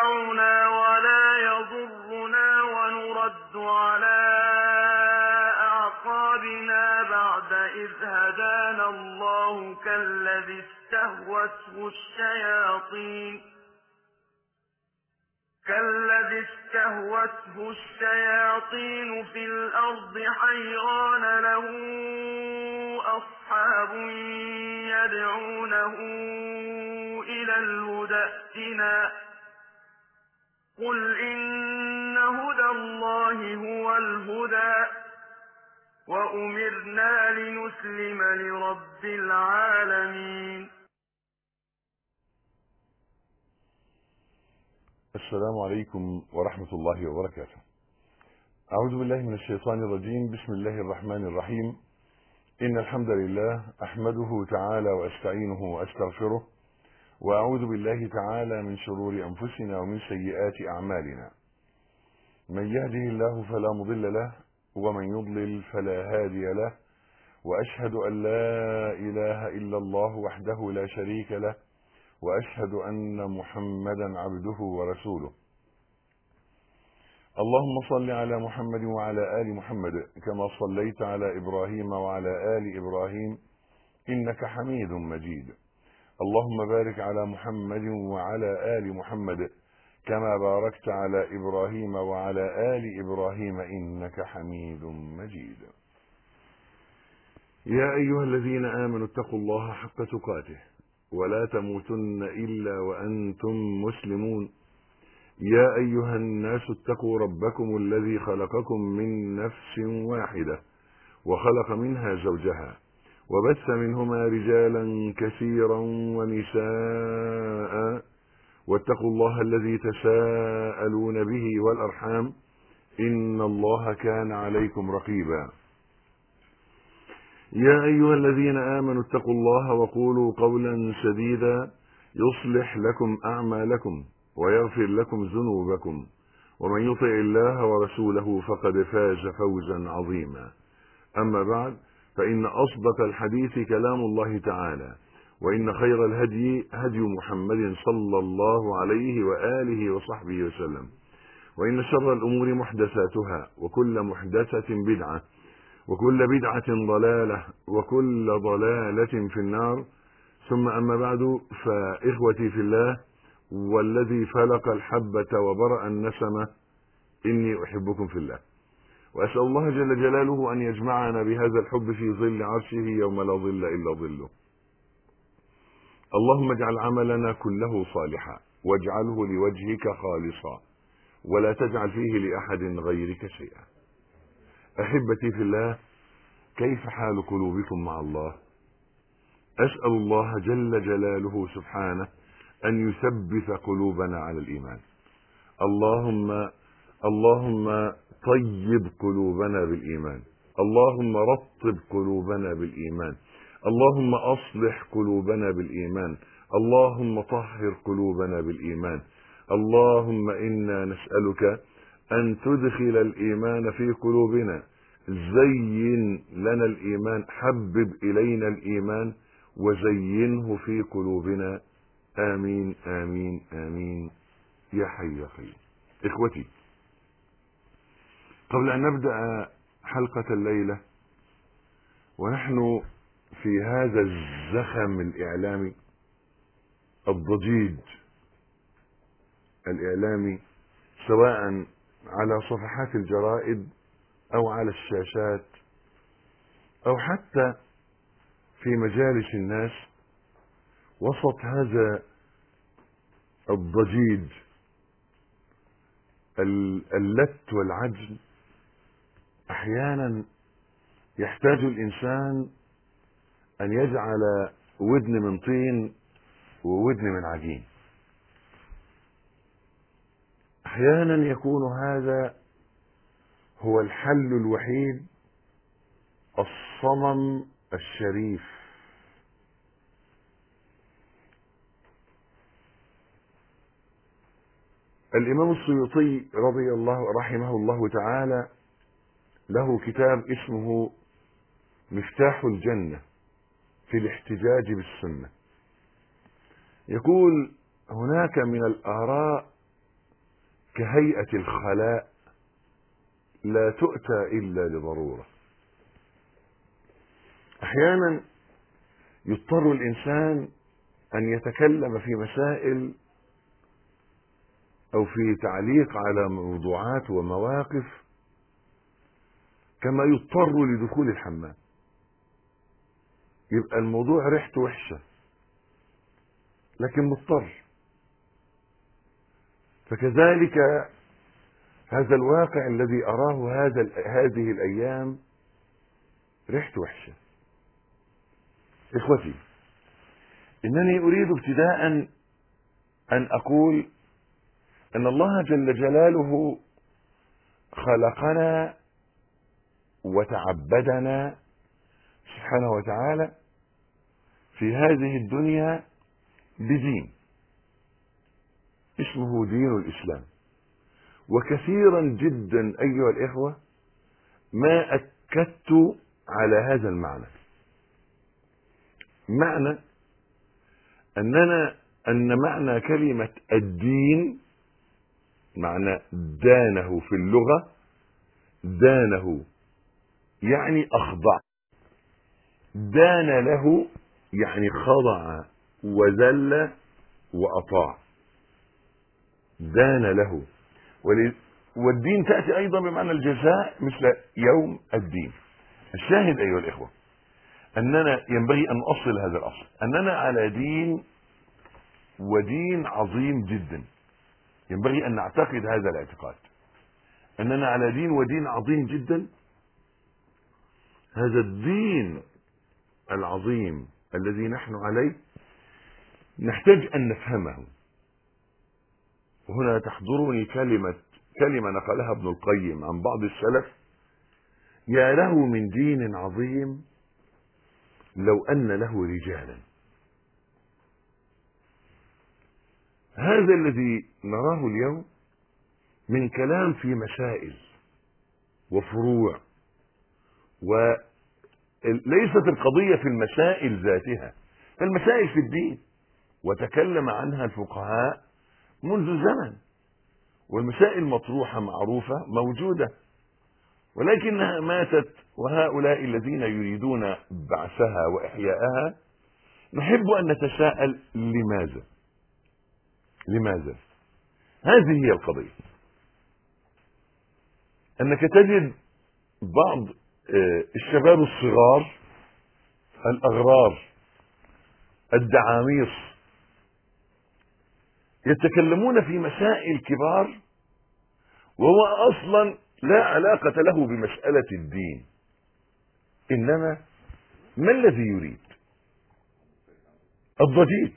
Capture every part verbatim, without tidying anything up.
ينفعنا ولا يضرنا ونرد على أعقابنا بعد إذ هدانا الله كالذي استهوته الشياطين كالذي استهوته الشياطين في الأرض حيران له أصحاب يدعونه إلى الهدى ائتنا قل إن هدى الله هو الهدى وأمرنا لنسلم لرب العالمين. السلام عليكم ورحمة الله وبركاته. أعوذ بالله من الشيطان الرجيم. بسم الله الرحمن الرحيم. إن الحمد لله أحمده تعالى وأستعينه وأستغفره، وأعوذ بالله تعالى من شرور أنفسنا ومن سيئات أعمالنا. من يهده الله فلا مضل له، ومن يضلل فلا هادي له، وأشهد أن لا إله إلا الله وحده لا شريك له، وأشهد أن محمدا عبده ورسوله. اللهم صل على محمد وعلى آل محمد كما صليت على إبراهيم وعلى آل إبراهيم إنك حميد مجيد. اللهم بارك على محمد وعلى آل محمد كما باركت على إبراهيم وعلى آل إبراهيم إنك حميد مجيد. يا أيها الذين آمنوا اتقوا الله حق تقاته ولا تموتن إلا وأنتم مسلمون. يا أيها الناس اتقوا ربكم الذي خلقكم من نفس واحدة وخلق منها زوجها وبث منهما رجالا كثيرا ونساء، واتقوا الله الذي تساءلون به والأرحام إن الله كان عليكم رقيبا. يا أيها الذين آمنوا اتقوا الله وقولوا قولا سديدا يصلح لكم أعمالكم ويغفر لكم ذنوبكم، ومن يطع الله ورسوله فقد فاز فوزا عظيما. أما بعد، فإن أصدق الحديث كلام الله تعالى، وإن خير الهدي هدي محمد صلى الله عليه وآله وصحبه وسلم، وإن شر الأمور محدثاتها، وكل محدثة بدعة، وكل بدعة ضلالة، وكل ضلالة في النار. ثم أما بعد، فإخوتي في الله والذي فلق الحبة وبرأ النسمة، إني أحبكم في الله، وأسأل الله جل جلاله أن يجمعنا بهذا الحب في ظل عرشه يوم لا ظل إلا ظله. اللهم اجعل عملنا كله صالحا، واجعله لوجهك خالصا، ولا تجعل فيه لأحد غيرك شيئا. أحبتي في الله، كيف حال قلوبكم مع الله؟ أسأل الله جل جلاله سبحانه أن يثبت قلوبنا على الإيمان. اللهم اللهم طيب قلوبنا بالإيمان، اللهم رطب قلوبنا بالإيمان، اللهم أصلح قلوبنا بالإيمان، اللهم طهر قلوبنا بالإيمان. اللهم إنا نسألك أن تدخل الإيمان في قلوبنا، زين لنا الإيمان، حبب إلينا الإيمان وزينه في قلوبنا. آمين آمين آمين يا حي يا قيوم. إخوتي، قبل أن نبدأ حلقة الليلة ونحن في هذا الزخم الإعلامي، الضجيج الإعلامي، سواء على صفحات الجرائد أو على الشاشات أو حتى في مجالس الناس، وسط هذا الضجيج اللت والعجل، أحيانا يحتاج الإنسان أن يجعل ودن من طين وودن من عجين. أحيانا يكون هذا هو الحل الوحيد، الصمم الشريف. الإمام السيوطي رضي الله رحمه الله تعالى له كتاب اسمه مفتاح الجنة في الاحتجاج بالسنة. يقول هناك من الآراء كهيئة الخلاء لا تؤتى إلا لضرورة. أحيانا يضطر الإنسان أن يتكلم في مسائل أو في تعليق على موضوعات ومواقف كما يضطر لدخول الحمام، يبقى الموضوع ريحته وحشة لكن مضطر. فكذلك هذا الواقع الذي أراه هذا هذه الأيام ريحته وحشة. إخوتي، إنني أريد ابتداء أن أقول أن الله جل جلاله خلقنا وتعبدنا سبحانه وتعالى في هذه الدنيا بدين اسمه دين الإسلام. وكثيرا جدا أيها الإخوة ما أكدت على هذا المعنى، معنى أننا أن معنى كلمة الدين معنى دانه في اللغة، دانه يعني أخضع، دان له يعني خضع وذل وأطاع، دان له. والدين تأتي أيضا بمعنى الجزاء مثل يوم الدين. الشاهد أيها الإخوة أننا ينبغي أن نؤصل هذا الأصل، أننا على دين، ودين عظيم جدا، ينبغي أن نعتقد هذا الاعتقاد، أننا على دين ودين عظيم جدا. هذا الدين العظيم الذي نحن عليه نحتاج أن نفهمه. وهنا تحضرني كلمة كلمة نقلها ابن القيم عن بعض السلف: يا له من دين عظيم لو أن له رجالا. هذا الذي نراه اليوم من كلام في مسائل وفروع، وليست القضية في المسائل ذاتها، المسائل في الدين وتكلم عنها الفقهاء منذ زمن، والمسائل مطروحة معروفة موجودة، ولكنها ماتت. وهؤلاء الذين يريدون بعثها وإحياءها نحب أن نتساءل لماذا؟ لماذا؟ هذه هي القضية. أنك تجد بعض الشباب الصغار الأغرار الدعاميص يتكلمون في مسائل كبار وهو أصلا لا علاقة له بمسألة الدين، إنما ما الذي يريد؟ الضجيج.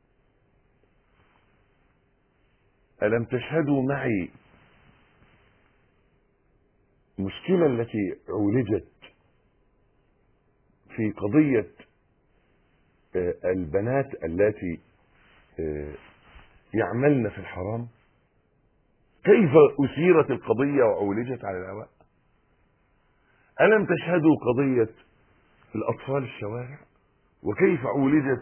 ألم تشهدوا معي مشكلة التي عولجت في قضية البنات التي يعملن في الحرام؟ كيف أثيرت القضية وعولجت على الهواء؟ ألم تشهدوا قضية الأطفال الشوارع وكيف عولجت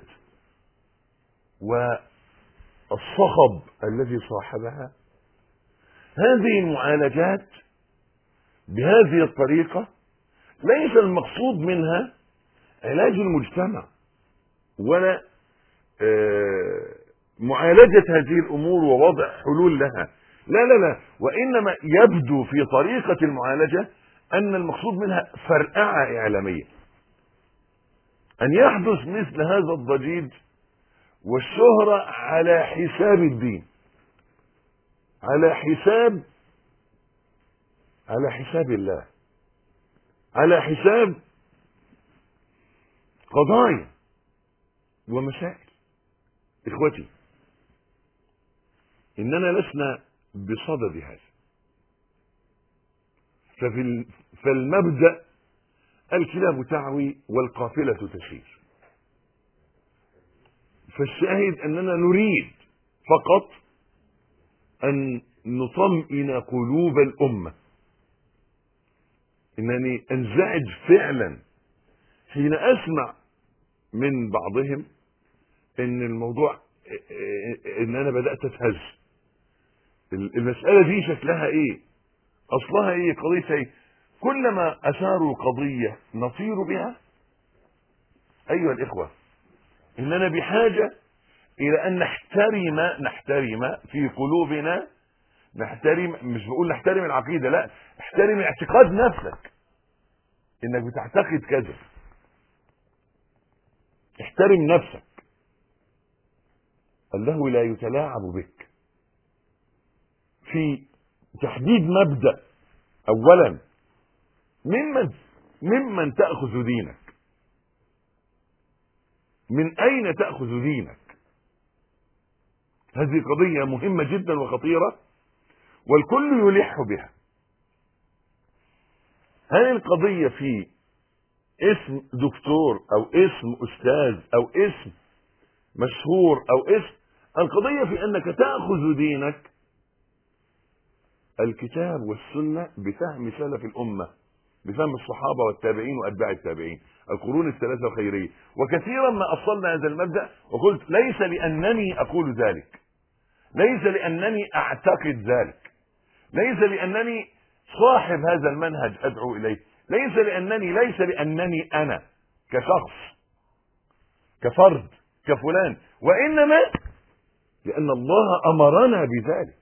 والصخب الذي صاحبها؟ هذه المعالجات بهذه الطريقة ليس المقصود منها علاج المجتمع ولا معالجة هذه الأمور ووضع حلول لها، لا لا لا، وإنما يبدو في طريقة المعالجة أن المقصود منها فرقعة إعلامية، أن يحدث مثل هذا الضجيج والشهرة على حساب الدين، على حساب على حساب الله، على حساب قضايا ومسائل. إخوتي، إننا لسنا بصدد هذا. ففي فالمبدأ الكلاب تعوي والقافلة تسير. فالشاهد أننا نريد فقط أن نطمئن قلوب الأمة. إنني أنزعج فعلا حين أسمع من بعضهم إن الموضوع إن أنا بدأت أتهز، المسألة دي شكلها ايه؟ اصلها ايه؟ قضيتها ايه؟ كلما اثاروا قضية نطير بها ايها الاخوة اننا بحاجة الى ان نحترم نحترم في قلوبنا، نحترم، مش بقول نحترم العقيدة، لا، احترم اعتقاد نفسك انك بتعتقد كذا. احترم نفسك. الله لا يتلاعب بك في تحديد مبدأ. اولا ممن ممن تأخذ دينك، من اين تأخذ دينك؟ هذه قضية مهمة جدا وخطيرة والكل يلح بها. هل القضية في اسم دكتور او اسم استاذ او اسم مشهور او اسم؟ القضية في انك تأخذ دينك الكتاب والسنة بفهم سلف الامة، بفهم الصحابة والتابعين واتباع التابعين، القرون الثلاثة الخيرية. وكثيرا ما اصلنا هذا المبدأ وقلت ليس لانني اقول ذلك، ليس لانني اعتقد ذلك، ليس لانني صاحب هذا المنهج ادعو اليه، ليس لانني ليس لانني انا كشخص كفرد كفلان، وانما لان الله امرنا بذلك.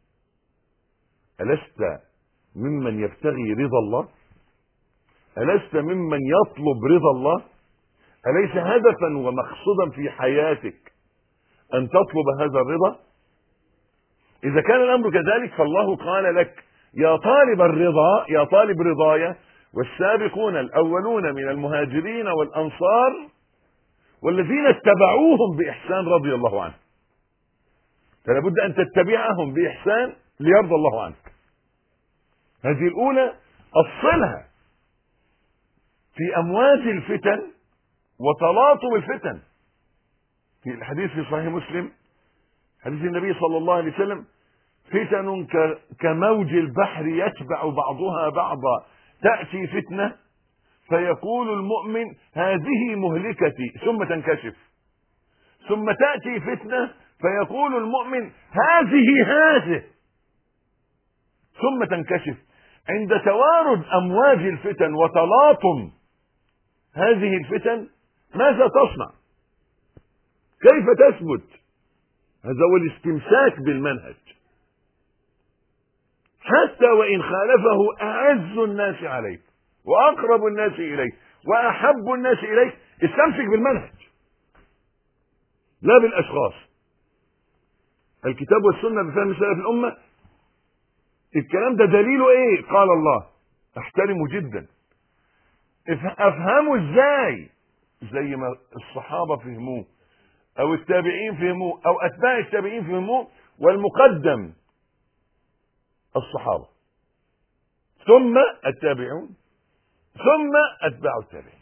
ألست ممن يبتغي رضا الله؟ ألست ممن يطلب رضا الله؟ أليس هدفا ومقصودا في حياتك أن تطلب هذا الرضا؟ إذا كان الأمر كذلك فالله قال لك يا طالب الرضا، يا طالب رضايا، والسابقون الأولون من المهاجرين والأنصار والذين اتبعوهم بإحسان رضي الله عنه. فلا بد أن تتبعهم بإحسان ليرضى الله عنك. هذه الأولى أصلها في أمواج الفتن وتلاطم الفتن. في الحديث في صحيح مسلم حديث النبي صلى الله عليه وسلم: فتن كموج البحر يتبع بعضها بعضا، تأتي فتنة فيقول المؤمن هذه مهلكتي ثم تنكشف، ثم تأتي فتنة فيقول المؤمن هذه هذه ثم تنكشف. عند توارد أمواج الفتن وتلاطم هذه الفتن ماذا تصنع؟ كيف تثبت؟ هذا هو الاستمساك بالمنهج، حتى وإن خالفه أعز الناس عليك وأقرب الناس إليك وأحب الناس إليك، استمسك بالمنهج لا بالأشخاص. الكتاب والسنة بفهم سلف الأمة، الكلام ده دليله إيه؟ قال الله. احترمه جدا، افهمه ازاي؟ زي ما الصحابة فهموه او التابعين فهموه او اتباع التابعين فهموه، والمقدم الصحابة ثم التابعون ثم اتباع التابعين.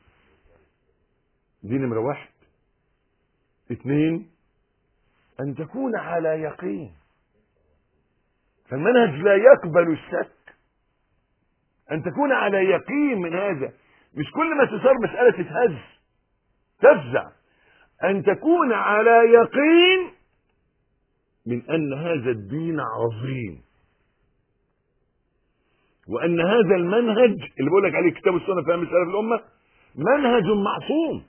دي نمرة واحد. اثنين، ان تكون على يقين، فالمنهج لا يقبل الشك. ان تكون على يقين من هذا، مش كل ما تثار مسألة تتهز تفزع. ان تكون على يقين من ان هذا الدين عظيم، وان هذا المنهج اللي بقول لك عليه كتاب السنة فهم سلف الامة منهج معصوم،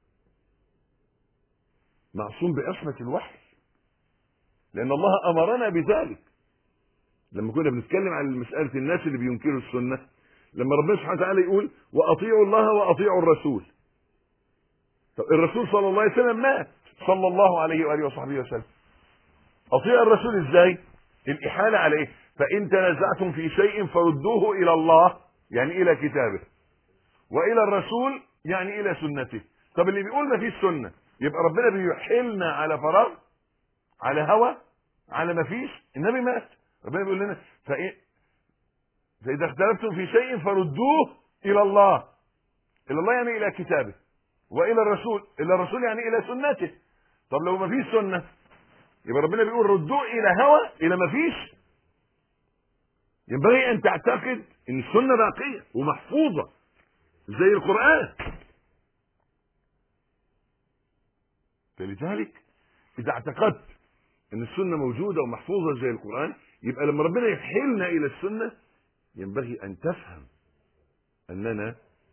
معصوم بعصمة الوحي، لان الله امرنا بذلك. لما كنا بنتكلم عن مسألة الناس اللي بينكروا السنة، لما ربنا سبحانه وتعالى يقول واطيعوا الله واطيعوا الرسول، طب الرسول صلى الله عليه وسلم مات صلى الله عليه واله وصحبه وسلم، اطيع الرسول ازاي؟ الاحالة على ايه؟ فان تنازعتم في شيء فردوه الى الله، يعني الى كتابه، والى الرسول يعني الى سنته. طب اللي بيقول ما فيش سنة يبقى ربنا بيحيلنا على فراغ، على هوى، على ما فيش. النبي مات، ربنا بيقول لنا فإيه؟ فإذا اختلفتم في شيء فردوه إلى الله، إلى الله يعني إلى كتابه، وإلى الرسول، إلى الرسول يعني إلى سنته. طب لو ما فيش سنة يبقى ربنا بيقول ردوه إلى هوى، إلى ما فيش. ينبغي أن تعتقد إن السنة باقية ومحفوظة زي القرآن. فلذلك إذا اعتقدت ان السنة موجودة ومحفوظة زي القرآن، يبقى لما ربنا يحيلنا الى السنة ينبغي ان تفهم اننا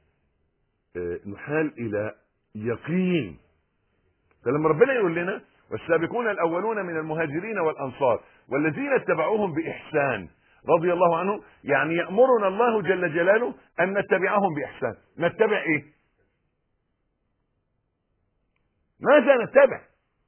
نحال الى يقين. فلما ربنا يقول لنا والسابقون الاولون من المهاجرين والانصار والذين اتبعوهم باحسان رضي الله عنهم، يعني يأمرنا الله جل جلاله ان نتبعهم باحسان. نتبع ايه؟ ماذا نتبع؟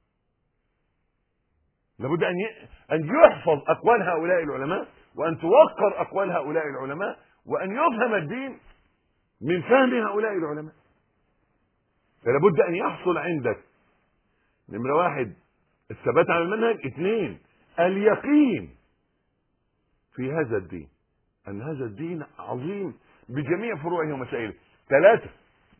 لابد ان ان يحفظ اقوال هؤلاء العلماء، وان توقر اقوال هؤلاء العلماء، وان يفهم الدين من فهم هؤلاء العلماء. فلابد ان يحصل عندك نمرة واحد الثبات على المنهج، اثنين اليقين في هذا الدين، ان هذا الدين عظيم بجميع فروعه ومسائله. ثلاثة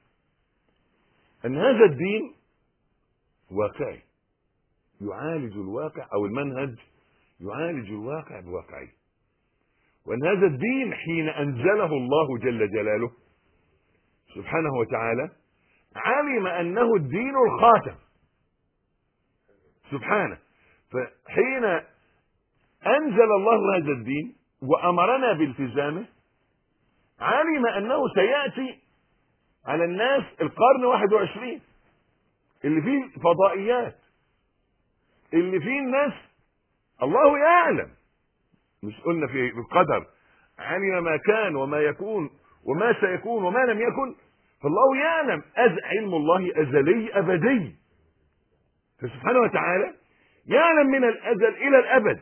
ان هذا الدين واقعي، يعالج الواقع، او المنهج يعالج الواقع بواقعي. وان هذا الدين حين انزله الله جل جلاله سبحانه وتعالى علم انه الدين الخاتم سبحانه. فحين انزل الله هذا الدين وامرنا بالتزامه علم انه سيأتي على الناس القرن واحد وعشرين اللي فيه فضائيات، اللي فيه الناس الله يعلم، مش قلنا في القدر علم ما كان وما يكون وما سيكون وما لم يكن، فالله يعلم. أز علم الله أزلي أبدي، فسبحانه وتعالى يعلم من الأزل إلى الأبد.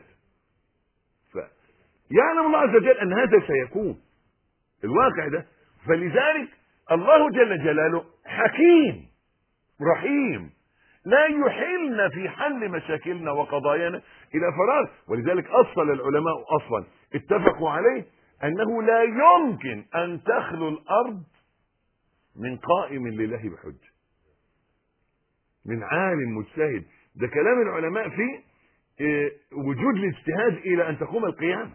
فيعلم الله عز وجل أن هذا سيكون الواقع ده. فلذلك الله جل جلاله حكيم رحيم، لا يحلنا في حل مشاكلنا وقضايانا إلى فراغ. ولذلك أصل العلماء أصلا اتفقوا عليه أنه لا يمكن أن تخلو الأرض من قائم لله بحجة، من عالم مجتهد. ده كلام العلماء في وجود الاجتهاد إلى أن تقوم القيامة،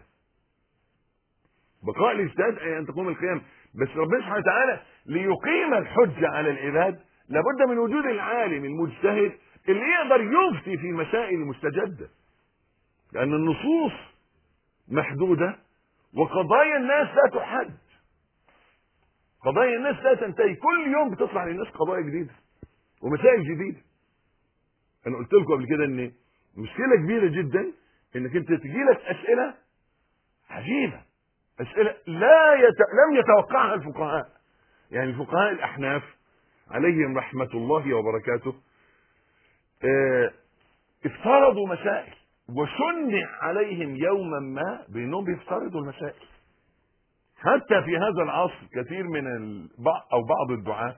بقاء الاجتهاد إلى أن تقوم القيامة. بس ربنا سبحانه وتعالى ليقيم الحجة على العباد لابد من وجود العالم المجتهد اللي يقدر يفتي في مسائل مستجدة، لأن النصوص محدودة وقضايا الناس لا تحد، قضايا الناس لا تنتهي، كل يوم بتطلع للناس قضايا جديدة ومسائل جديدة. أنا قلت لكم قبل كده إن مشكلة كبيرة جدا إنك أنت تجيلك أسئلة عجيبة، أسئلة لا يت... لم يتوقعها الفقهاء. يعني الفقهاء الأحناف عليهم رحمة الله وبركاته اه... افترضوا مسائل وشنع عليهم يوما ما بأنهم بيفترضوا المسائل. حتى في هذا العصر كثير من البعض أو بعض الدعاة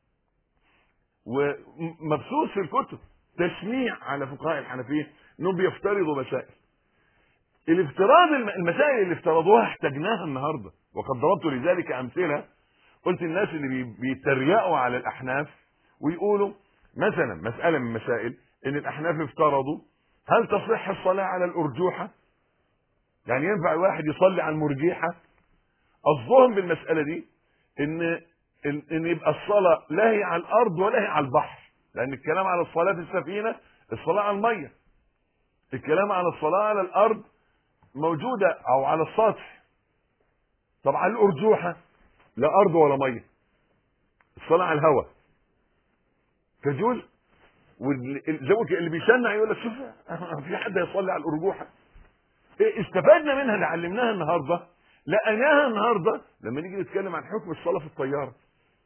ومبثوث في الكتب تشنيع على فقهاء الحنفية انهم بيفترضوا مسائل. الافتراض المسائل اللي افترضوها احتاجناها النهارده، وقد ضربت لذلك امثله. قلت الناس اللي بيتريقوا على الاحناف ويقولوا مثلا مساله من مسائل ان الاحناف افترضوا هل تصح الصلاه على الارجوحه؟ يعني ينفع الواحد يصلي على المرجيحه؟ قصدهم بالمساله دي ان ان, إن يبقى الصلاه لا هي على الارض ولا هي على البحر، لان الكلام على الصلاه في السفينه الصلاه على الميه، الكلام على الصلاه على الارض موجوده او على السطح. طبعا الارجوحه لا ارض ولا ميه، الصلاه على الهواء تجوز. والزوج اللي بيشنع يقول لك شوف في حد يصلي على الارجوحه. استفدنا منها اللي علمناها النهارده، لقيناها النهارده لما نيجي نتكلم عن حكم الصلاه في الطياره.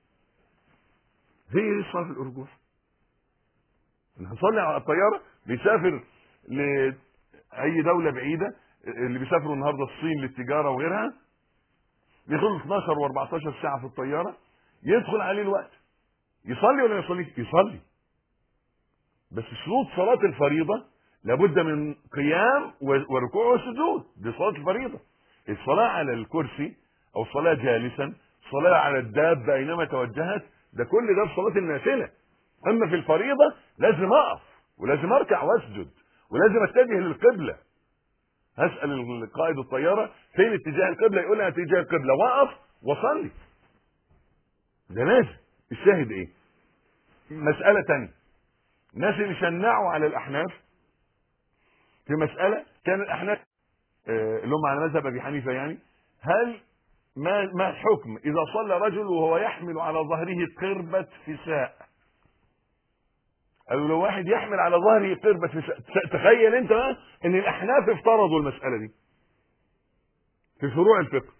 هي ايه الصلاه في الارجوحه؟ هنصلي على الطياره بيسافر لاي دوله بعيده، اللي بيسافروا النهارده الصين للتجاره وغيرها بياخدوا اتناشر واربعتاشر ساعه في الطياره، يدخل عليه الوقت يصلي ولا يصلي؟ يصلي. بس شروط صلاه الفريضه لابد من قيام وركوع وسجود، دي صلاه الفريضه. الصلاه على الكرسي او الصلاه جالسا، الصلاه على الدابه اينما توجهت، ده كل ده في صلاه النافله. اما في الفريضه لازم اقف ولازم اركع واسجد ولازم اتجه للقبله. هسال قائد الطياره فين اتجاه القبله، يقول لي اتجاه القبله، واقف واصلي. ده لازم. الشاهد ايه؟ مساله ثانيه، الناس اللي شنعوا على الاحناف في مسألة كان الأحناف اللي هم على مذهب أبي حنيفة يعني، هل ما ما الحكم إذا صلى رجل وهو يحمل على ظهره قربة فساء؟ قالوا لو واحد يحمل على ظهره قربة فساء، تخيل أنت بقى إن الأحناف افترضوا المسألة دي في فروع الفقه،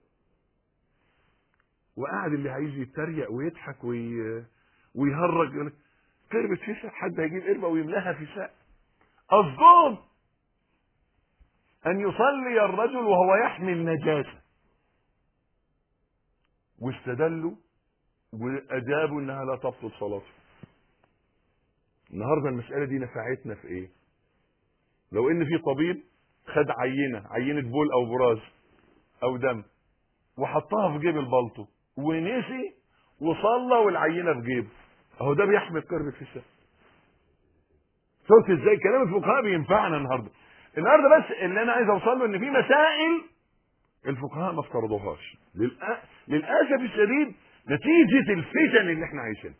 وقعد اللي عايز يتريق ويضحك وي... ويهرج يقول لك قربة فساء، حد هيجيب قربة ويملاها فساء؟ قصدهم أن يصلي الرجل وهو يحمل نجاسة، واستدلوا وأجابوا أنها لا تبطل صلاته. النهارده المسألة دي نفعتنا في إيه؟ لو إن في طبيب خد عينة عينة بول أو براز أو دم وحطها في جيب البلطو ونسي وصلى والعينة في جيبه، أهو ده بيحمل قربة فساء. شفت إزاي كلام الفقهاء بينفعنا النهارده؟ النهارده بس اللي أنا عايز أوصل له إن في مسائل الفقهاء ما افترضوهاش للأسف الشديد نتيجة الفتن اللي احنا عايشينها.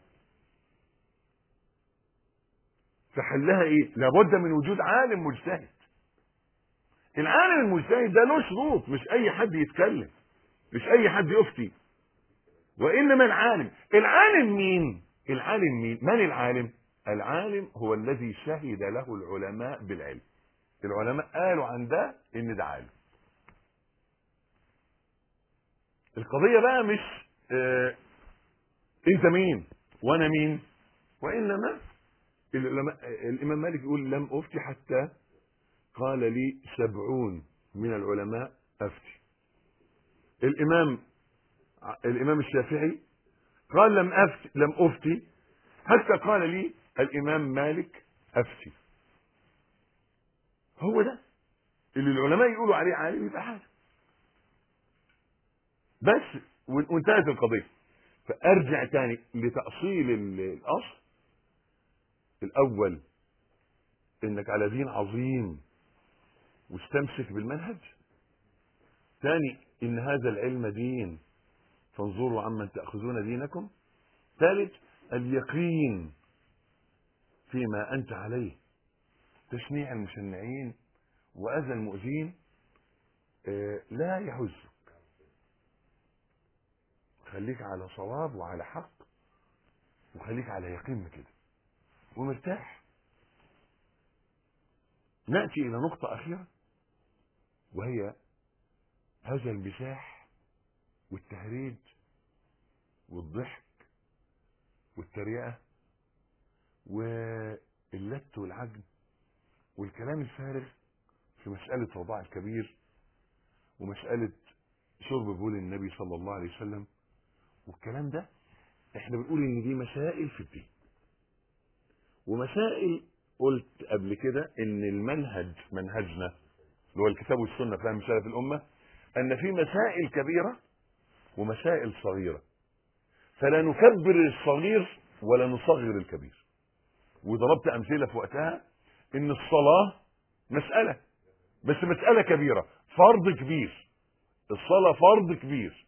فحلها ايه؟ لابد من وجود عالم مجتهد. العالم المجتهد ده له شروط، مش اي حد يتكلم، مش اي حد يفتي، وانما العالم. العالم مين؟ العالم مين؟ من العالم؟ العالم هو الذي شهد له العلماء بالعلم. العلماء قالوا عن ده ان ده عالم. القضية بقى مش اه انت مين وانا مين، وانما العلماء. الامام مالك يقول لم افتي حتى قال لي سبعون من العلماء افتي. الامام الامام الشافعي قال لم افتي لم افتي حتى قال لي الامام مالك افتي. هو ده اللي العلماء يقولوا عليه عالم، يبقى عالم بس، وانتهت القضيه. فارجع تاني لتأصيل الاصل الاول، انك على دين عظيم واستمسك بالمنهج. ثاني، ان هذا العلم دين فانظروا عمن تأخذون دينكم. ثالث، اليقين فيما انت عليه، تشنيع المشنعين واذى المؤذين لا يهزك، خليك على صواب وعلى حق، وخليك على يقين كده ومرتاح. نأتي الى نقطة اخيرة، وهي هذا المزاح والتهريج والضحك والتريقة واللت والعجن والكلام الفارغ في مسألة رضاع الكبير ومسألة شرب بول النبي صلى الله عليه وسلم. والكلام ده احنا بنقول ان دي مسائل في الدين، ومسائل قلت قبل كده ان المنهج منهجنا اللي هو الكتاب والسنة فهم سلف الأمة، ان في مسائل كبيرة ومسائل صغيرة، فلا نكبر الصغير ولا نصغر الكبير. وضربت امثله في وقتها ان الصلاه مساله، بس مساله كبيره، فرض كبير. الصلاه فرض كبير،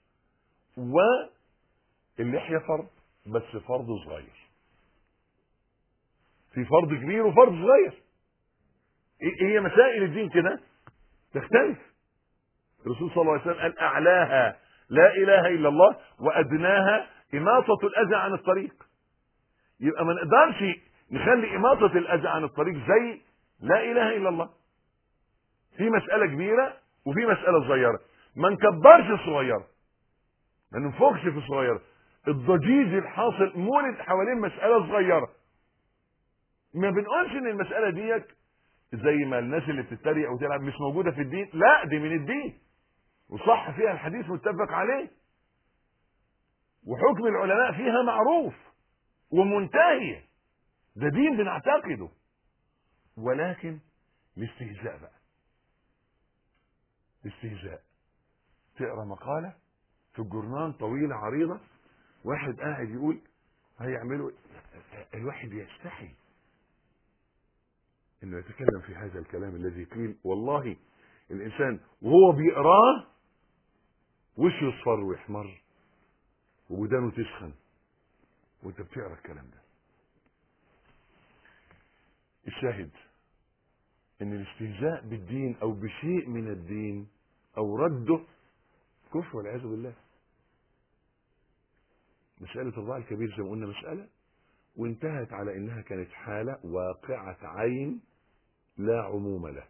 واللحيه فرض بس فرض صغير. في فرض كبير وفرض صغير. هي مسائل الدين كده تختلف. الرسول صلى الله عليه وسلم قال اعلاها لا اله الا الله وادناها اماطه الاذى عن الطريق. يبقى ما نقدرش نخلي إماطة الأذى عن الطريق زي لا إله إلا الله. في مسألة كبيرة وفي مسألة صغيرة، ما نكبرش الصغيرة، ما ننفخش في الصغيرة. الضجيج الحاصل مولد حوالين مسألة صغيرة. ما بنقولش إن المسألة ديت زي ما الناس اللي بتتريق وتلعب مش موجودة في الدين، لا دي من الدين وصح فيها الحديث متفق عليه، وحكم العلماء فيها معروف ومنتهي، ده دين بنعتقده. ولكن الاستهزاء بقى، الاستهزاء تقرا مقاله في الجورنال طويله عريضه، واحد قاعد يقول هيعملوا، الواحد يستحي انه يتكلم في هذا الكلام الذي قيل. والله الانسان وهو بيقراه وشه يصفر ويحمر وودانه تسخن وانت بتقرا الكلام ده. الشاهد ان الاستهزاء بالدين او بشيء من الدين او رده كفر والعياذ بالله. مسألة الراعي الكبير زي ما قلنا مسألة وانتهت على انها كانت حالة واقعة عين لا عموم له،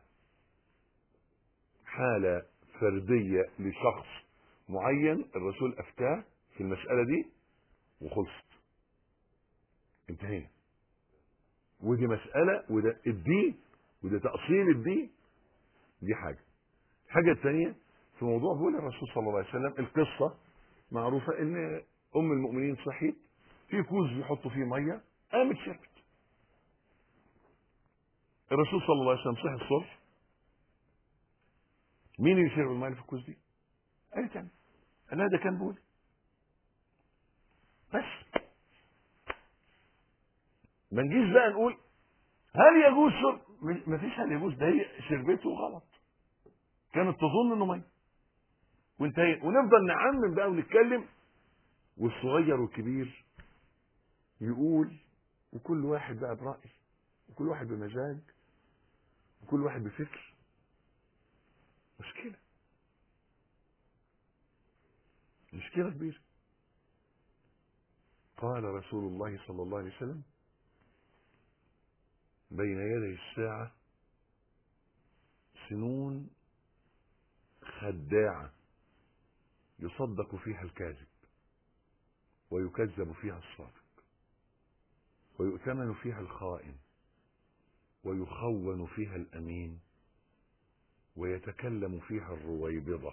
حالة فردية لشخص معين الرسول افتاه في المسألة دي وخلصت، انتهينا. ودي مسألة وده الدين وده تأصيل الدين. دي حاجة. الحاجة الثانية في موضوع بقول الرسول صلى الله عليه وسلم، القصة معروفة ان ام المؤمنين صحيت في كوز بيحطوا فيه مية قامت شربت. الرسول صلى الله عليه وسلم صحي الصبح، مين اللي شرب المية في الكوز دي؟ قالت انا. لا ده كان بول. بس ما نجيش بقى نقول هل يجوز شرب؟ ما فيش هل يجوز، ده هي شربته غلط، كانت تظن انه ميه وانتهينا. ونفضل نعمم بقى ونتكلم والصغير والكبير يقول، وكل واحد بقى برأي وكل واحد بمزاج وكل واحد بفكر. مشكلة مشكلة كبيرة. قال رسول الله صلى الله عليه وسلم بين يدي الساعة سنون خداعة يصدق فيها الكاذب ويكذب فيها الصادق ويؤتمن فيها الخائن ويخون فيها الأمين ويتكلم فيها الرويبضة.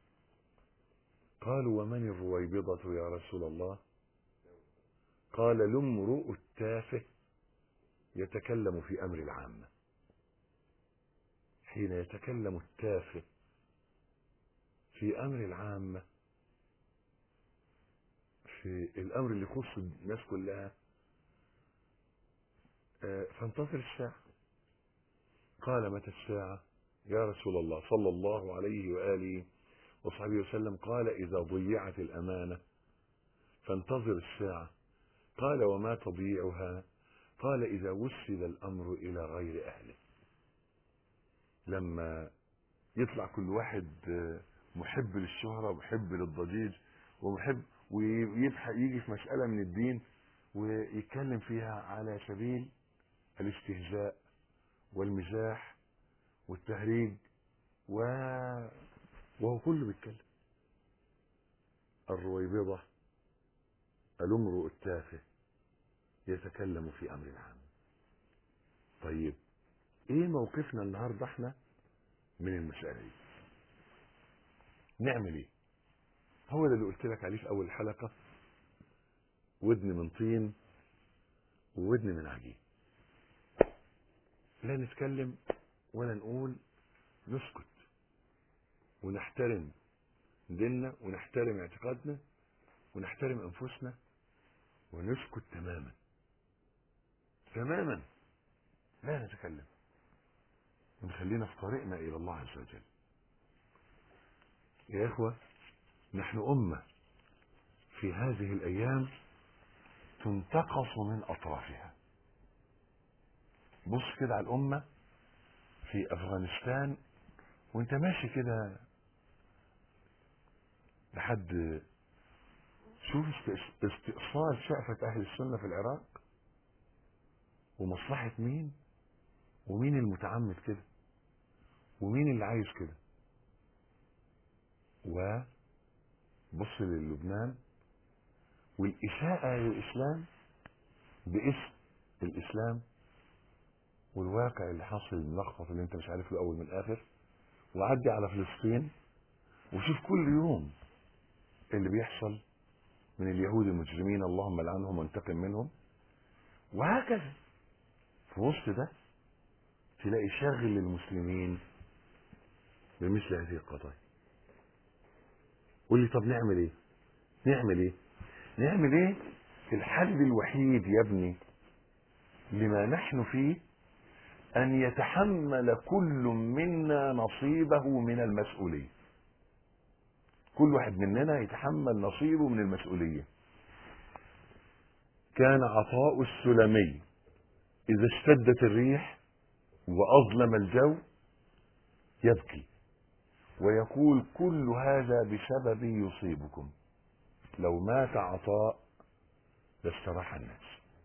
قالوا ومن الرويبضة يا رسول الله؟ قال الامرؤ التافه يتكلم في أمر العامة. حين يتكلم التافه في أمر العامة، في الأمر اللي يخص الناس كلها، فانتظر الساعة. قال متى الساعة يا رسول الله؟ صلى الله عليه وآله وصحبه وسلم قال إذا ضيعت الأمانة. فانتظر الساعة. قال وما تضيعها؟ قال إذا وسد الأمر إلى غير أهله. لما يطلع كل واحد محب للشهرة ومحب للضجيج ومحب ويبحث يجي في مسألة من الدين ويتكلم فيها على سبيل الاستهزاء والمزاح والتهريج و... وهو كله بيتكلم. الرويبضة الامرؤ التافه يتكلم في أمر العام. طيب ايه موقفنا النهارده احنا من المسألة دي؟ نعمل ايه؟ هو ده اللي قلت لك عليه في اول الحلقة، ودن من طين وودن من عجين. لا نتكلم ولا نقول، نسكت ونحترم ديننا ونحترم اعتقادنا ونحترم انفسنا ونسكت تماما تماما. لا نتكلم ونخلينا في طريقنا الى الله عز وجل. يا اخوة نحن امة في هذه الايام تنتقص من اطرافها. بص كده على الامة في افغانستان وانت ماشي كده لحد، شوف استئصال شأفة اهل السنة في العراق ومصلحة مين ومين المتعمد كده ومين اللي عايز كده. وبص للبنان والإساءة للإسلام باسم الإسلام والواقع اللي حاصل الملخبط اللي انت مش عارف له اول من اخر. وعدي على فلسطين وشوف كل يوم اللي بيحصل من اليهود المجرمين، اللهم لعنهم وانتقم منهم. وهكذا في وسط ده تلاقي شغل المسلمين بمثل هذه القضايا. قول لي طب نعمل ايه؟ نعمل ايه؟ نعمل ايه؟ الحل الوحيد يا ابني لما نحن فيه ان يتحمل كل منا نصيبه من المسؤولية. كل واحد مننا يتحمل نصيبه من المسؤولية. كان عطاء السلمي اذا اشتدت الريح وأظلم الجو يبكي ويقول كل هذا بسبب يصيبكم، لو مات عطاء لاستراح الناس.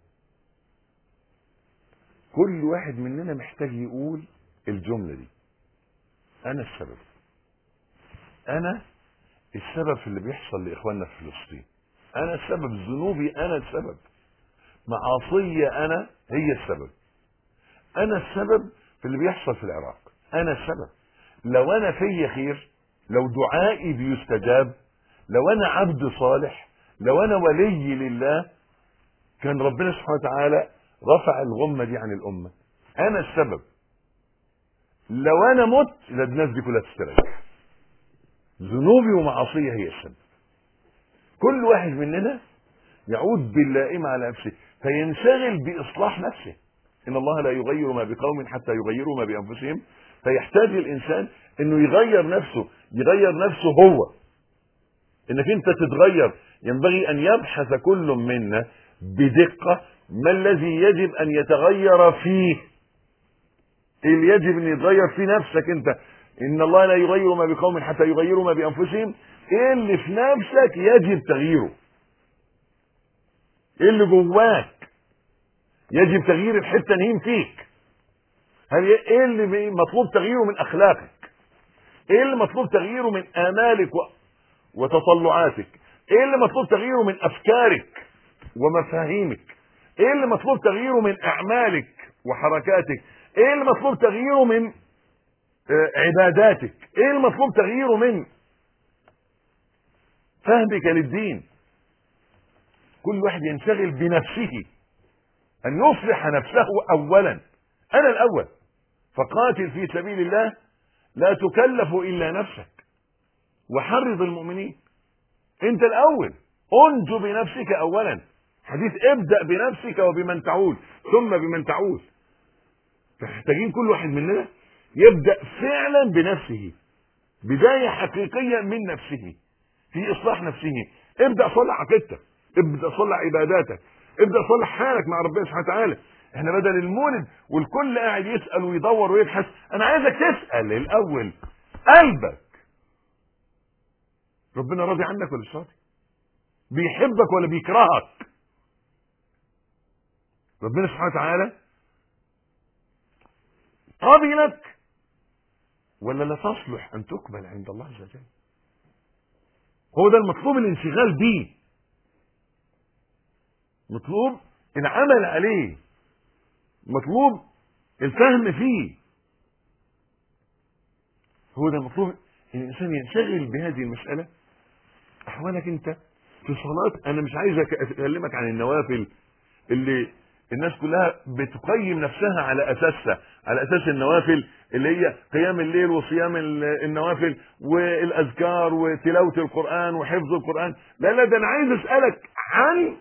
كل واحد مننا محتاج يقول الجملة دي، أنا السبب، أنا السبب في اللي بيحصل لإخواننا في فلسطين، أنا السبب، ذنوبي أنا السبب، معاصية أنا هي السبب، أنا السبب في اللي بيحصل في العراق، أنا السبب. لو أنا في خير، لو دعائي بيستجاب، لو أنا عبد صالح، لو أنا ولي لله، كان ربنا سبحانه وتعالى رفع الغمة دي عن الأمة. أنا السبب. لو أنا مت لا الناس دي كلها تستريح. ذنوبي ومعاصية هي السبب. كل واحد مننا يعود باللائمة على نفسه فينشغل بإصلاح نفسه. إن الله لا يغير ما بقوم حتى يغيروا ما بأنفسهم. فيحتاج الإنسان إنه يغير نفسه، يغير نفسه هو. إنك أنت تتغير، ينبغي أن يبحث كل منا بدقة ما الذي يجب أن يتغير فيه. إيه اللي يجب أن يتغير في نفسك أنت؟ إن الله لا يغير ما بقوم حتى يغيروا ما بأنفسهم. إيه اللي في نفسك يجب تغييره؟ إيه اللي جواك يجب تغيير الحتة نهين فيك؟ هل إيه اللي مطلوب تغييره من أخلاقك؟ إيه اللي مطلوب تغييره من آمالك وتطلعاتك؟ إيه اللي مطلوب تغييره من أفكارك ومفاهيمك؟ ايه اللي مطلوب تغييره من اعمالك وحركاتك؟ ايه اللي مطلوب تغييره من عباداتك؟ ايه اللي مطلوب تغييره من فهمك للدين؟ كل واحد ينشغل بنفسه، ان يصلح نفسه اولا. انا الاول، فقاتل في سبيل الله لا تكلف الا نفسك وحرض المؤمنين. انت الاول، انجو بنفسك اولا. حديث ابدأ بنفسك وبمن تعول ثم بمن تعول. فمحتاجين كل واحد مننا يبدأ فعلا بنفسه، بداية حقيقية من نفسه في إصلاح نفسه. ابدأ صلح عقيدتك، ابدأ صلح عباداتك، ابدأ صلح حالك مع ربنا سبحانه وتعالى. احنا بدل المولد والكل قاعد يسأل ويدور ويبحث، انا عايزك تسأل الاول قلبك، ربنا راضي عنك ولا مش راضي؟ بيحبك ولا بيكرهك؟ ربنا سبحانه وتعالى قابلك ولا لا تصلح ان تقبل عند الله عز وجل؟ هو ده المطلوب، الانشغال بيه، مطلوب العمل عليه، مطلوب الفهم فيه. هو ده المطلوب، ان الانسان ينشغل بهذه المسألة. احوالك انت في صلاة، انا مش عايز اكلمك عن النوافل اللي الناس كلها بتقيم نفسها على اساسها، على اساس النوافل اللي هي قيام الليل وصيام النوافل والاذكار وتلاوة القرآن وحفظ القرآن. لا لا، ده انا عايز اسألك عن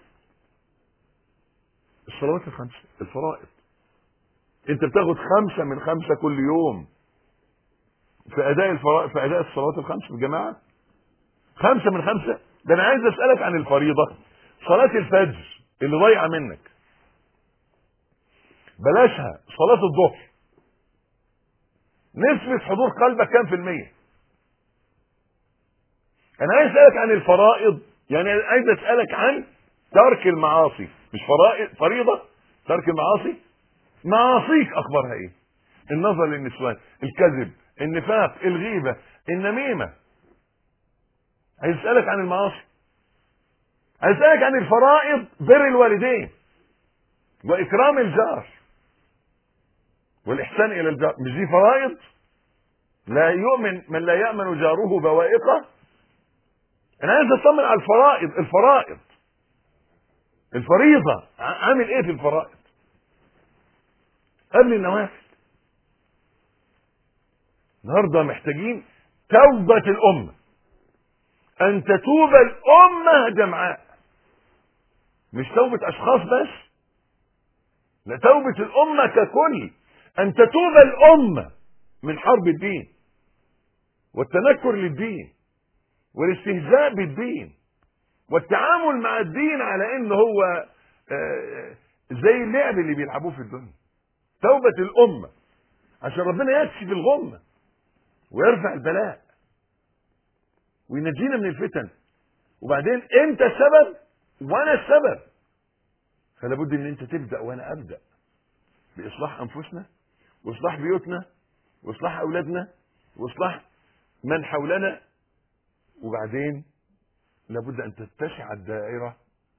الصلوات الخمسة، الفرائض. انت بتاخد خمسة من خمسة كل يوم في اداء الفرائض، في اداء الصلوات الخمس بالجماعة، خمسة من خمسة. ده انا عايز اسألك عن الفريضة، صلاة الفجر اللي ضايعة منك، بلاشها. صلاة الظهر نسبة حضور قلبك كام في المية؟ انا عايز اسألك عن الفرائض، يعني عايز اسألك عن ترك المعاصي، مش فرائض، فريضة ترك المعاصي. معاصيك اخبارها ايه؟ النظر للنسوان، الكذب، النفاق، الغيبة، النميمة. عايز اسألك عن المعاصي. عايز اسألك عن الفرائض، بر الوالدين واكرام الجار والاحسان الى الجار. مش دي فرائض؟ لا يؤمن من لا يأمن جاره بوائقه. انا عايز اطمن على الفرائض. الفرائض الفريضة عامل ايه في الفرائض قبل النوافل؟ النهارده محتاجين توبة الأمة، أن تتوب الأمة جمعاء، مش توبة أشخاص بس، لا، توبة الأمة ككل. أن تتوب الأمة من حرب الدين والتنكر للدين والاستهزاء بالدين والتعامل مع الدين على إنه هو زي اللعب اللي بيلعبوه في الدنيا. توبة الأمة عشان ربنا يكشف الغمة ويرفع البلاء وينجينا من الفتن. وبعدين انت السبب وانا السبب، فلا بد ان انت تبدا وانا ابدا باصلاح انفسنا واصلاح بيوتنا واصلاح اولادنا واصلاح من حولنا، وبعدين لابد ان تتسع الدائره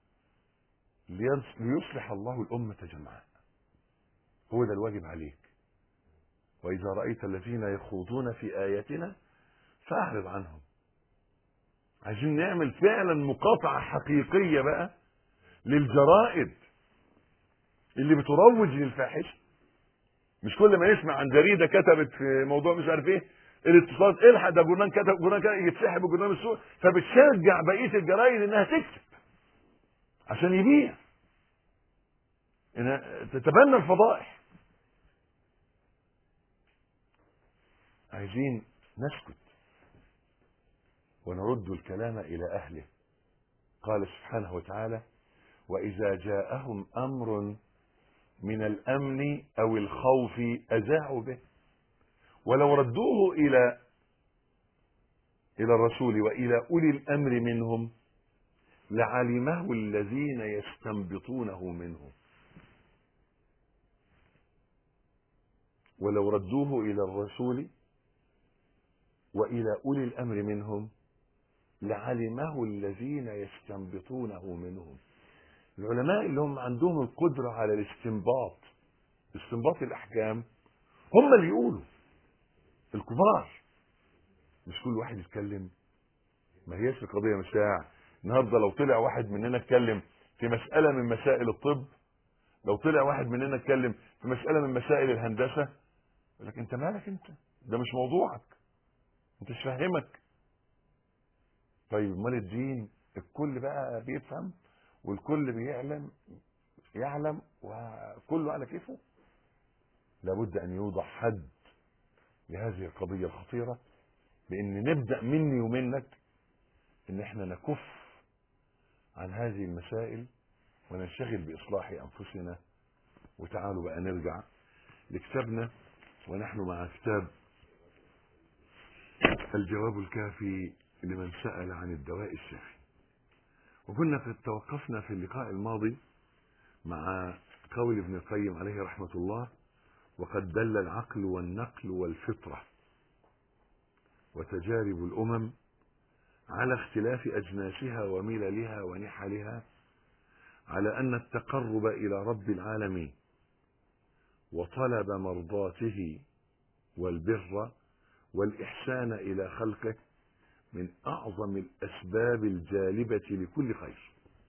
ليصلح الله الامه جمعاء. هو ده الواجب عليك. واذا رايت الذين يخوضون في اياتنا فاعرض عنهم. عايزين نعمل فعلا مقاطعه حقيقيه بقى للجرائد اللي بتروج للفاحشه. مش كل ما يسمع عن جريده كتبت في موضوع مش عارف ايه الاتصالات الحق ده جورنال كتب جورنال كده يتسحب الجورنال من السوق، فبتشجع بقيه الجرايد انها تكتب عشان يبيع، انها تتبنى الفضائح. عايزين نسكت ونرد الكلام الى اهله. قال سبحانه وتعالى: واذا جاءهم امر من الامن او الخوف اذاعوا به ولو ردوه الى الى الرسول والى اولي الامر منهم لعلمه الذين يستنبطونه منهم. ولو ردوه الى الرسول والى اولي الامر منهم لعلمه الذين يستنبطونه منهم. العلماء اللي هم عندهم القدرة على الاستنباط، استنباط الاحكام، هم اللي يقولوا، الكبار، مش كل واحد يتكلم. ما هيش القضية مش ساعة. النهارده لو طلع واحد مننا اتكلم في مسألة من مسائل الطب، لو طلع واحد مننا اتكلم في مسألة من مسائل الهندسة، يقول لك انت مالك انت؟ ده مش موضوعك، انت مش فاهمك. طيب امال الدين الكل بقى بيفهم والكل بيعلم يعلم وكله على كيفه. لابد ان يوضع حد لهذه القضية الخطيرة، بان نبدأ مني ومنك ان احنا نكف عن هذه المسائل وننشغل باصلاح انفسنا. وتعالوا بقى نرجع لكتابنا، ونحن مع كتاب الجواب الكافي لمن سأل عن الدواء الشافي. وكنا قد توقفنا في اللقاء الماضي مع قول ابن القيم عليه رحمة الله: وقد دل العقل والنقل والفطرة وتجارب الأمم على اختلاف أجناسها ومللها ونحلها على أن التقرب إلى رب العالمين وطلب مرضاته والبر والإحسان إلى خلقه من أعظم الأسباب الجالبة لكل خير،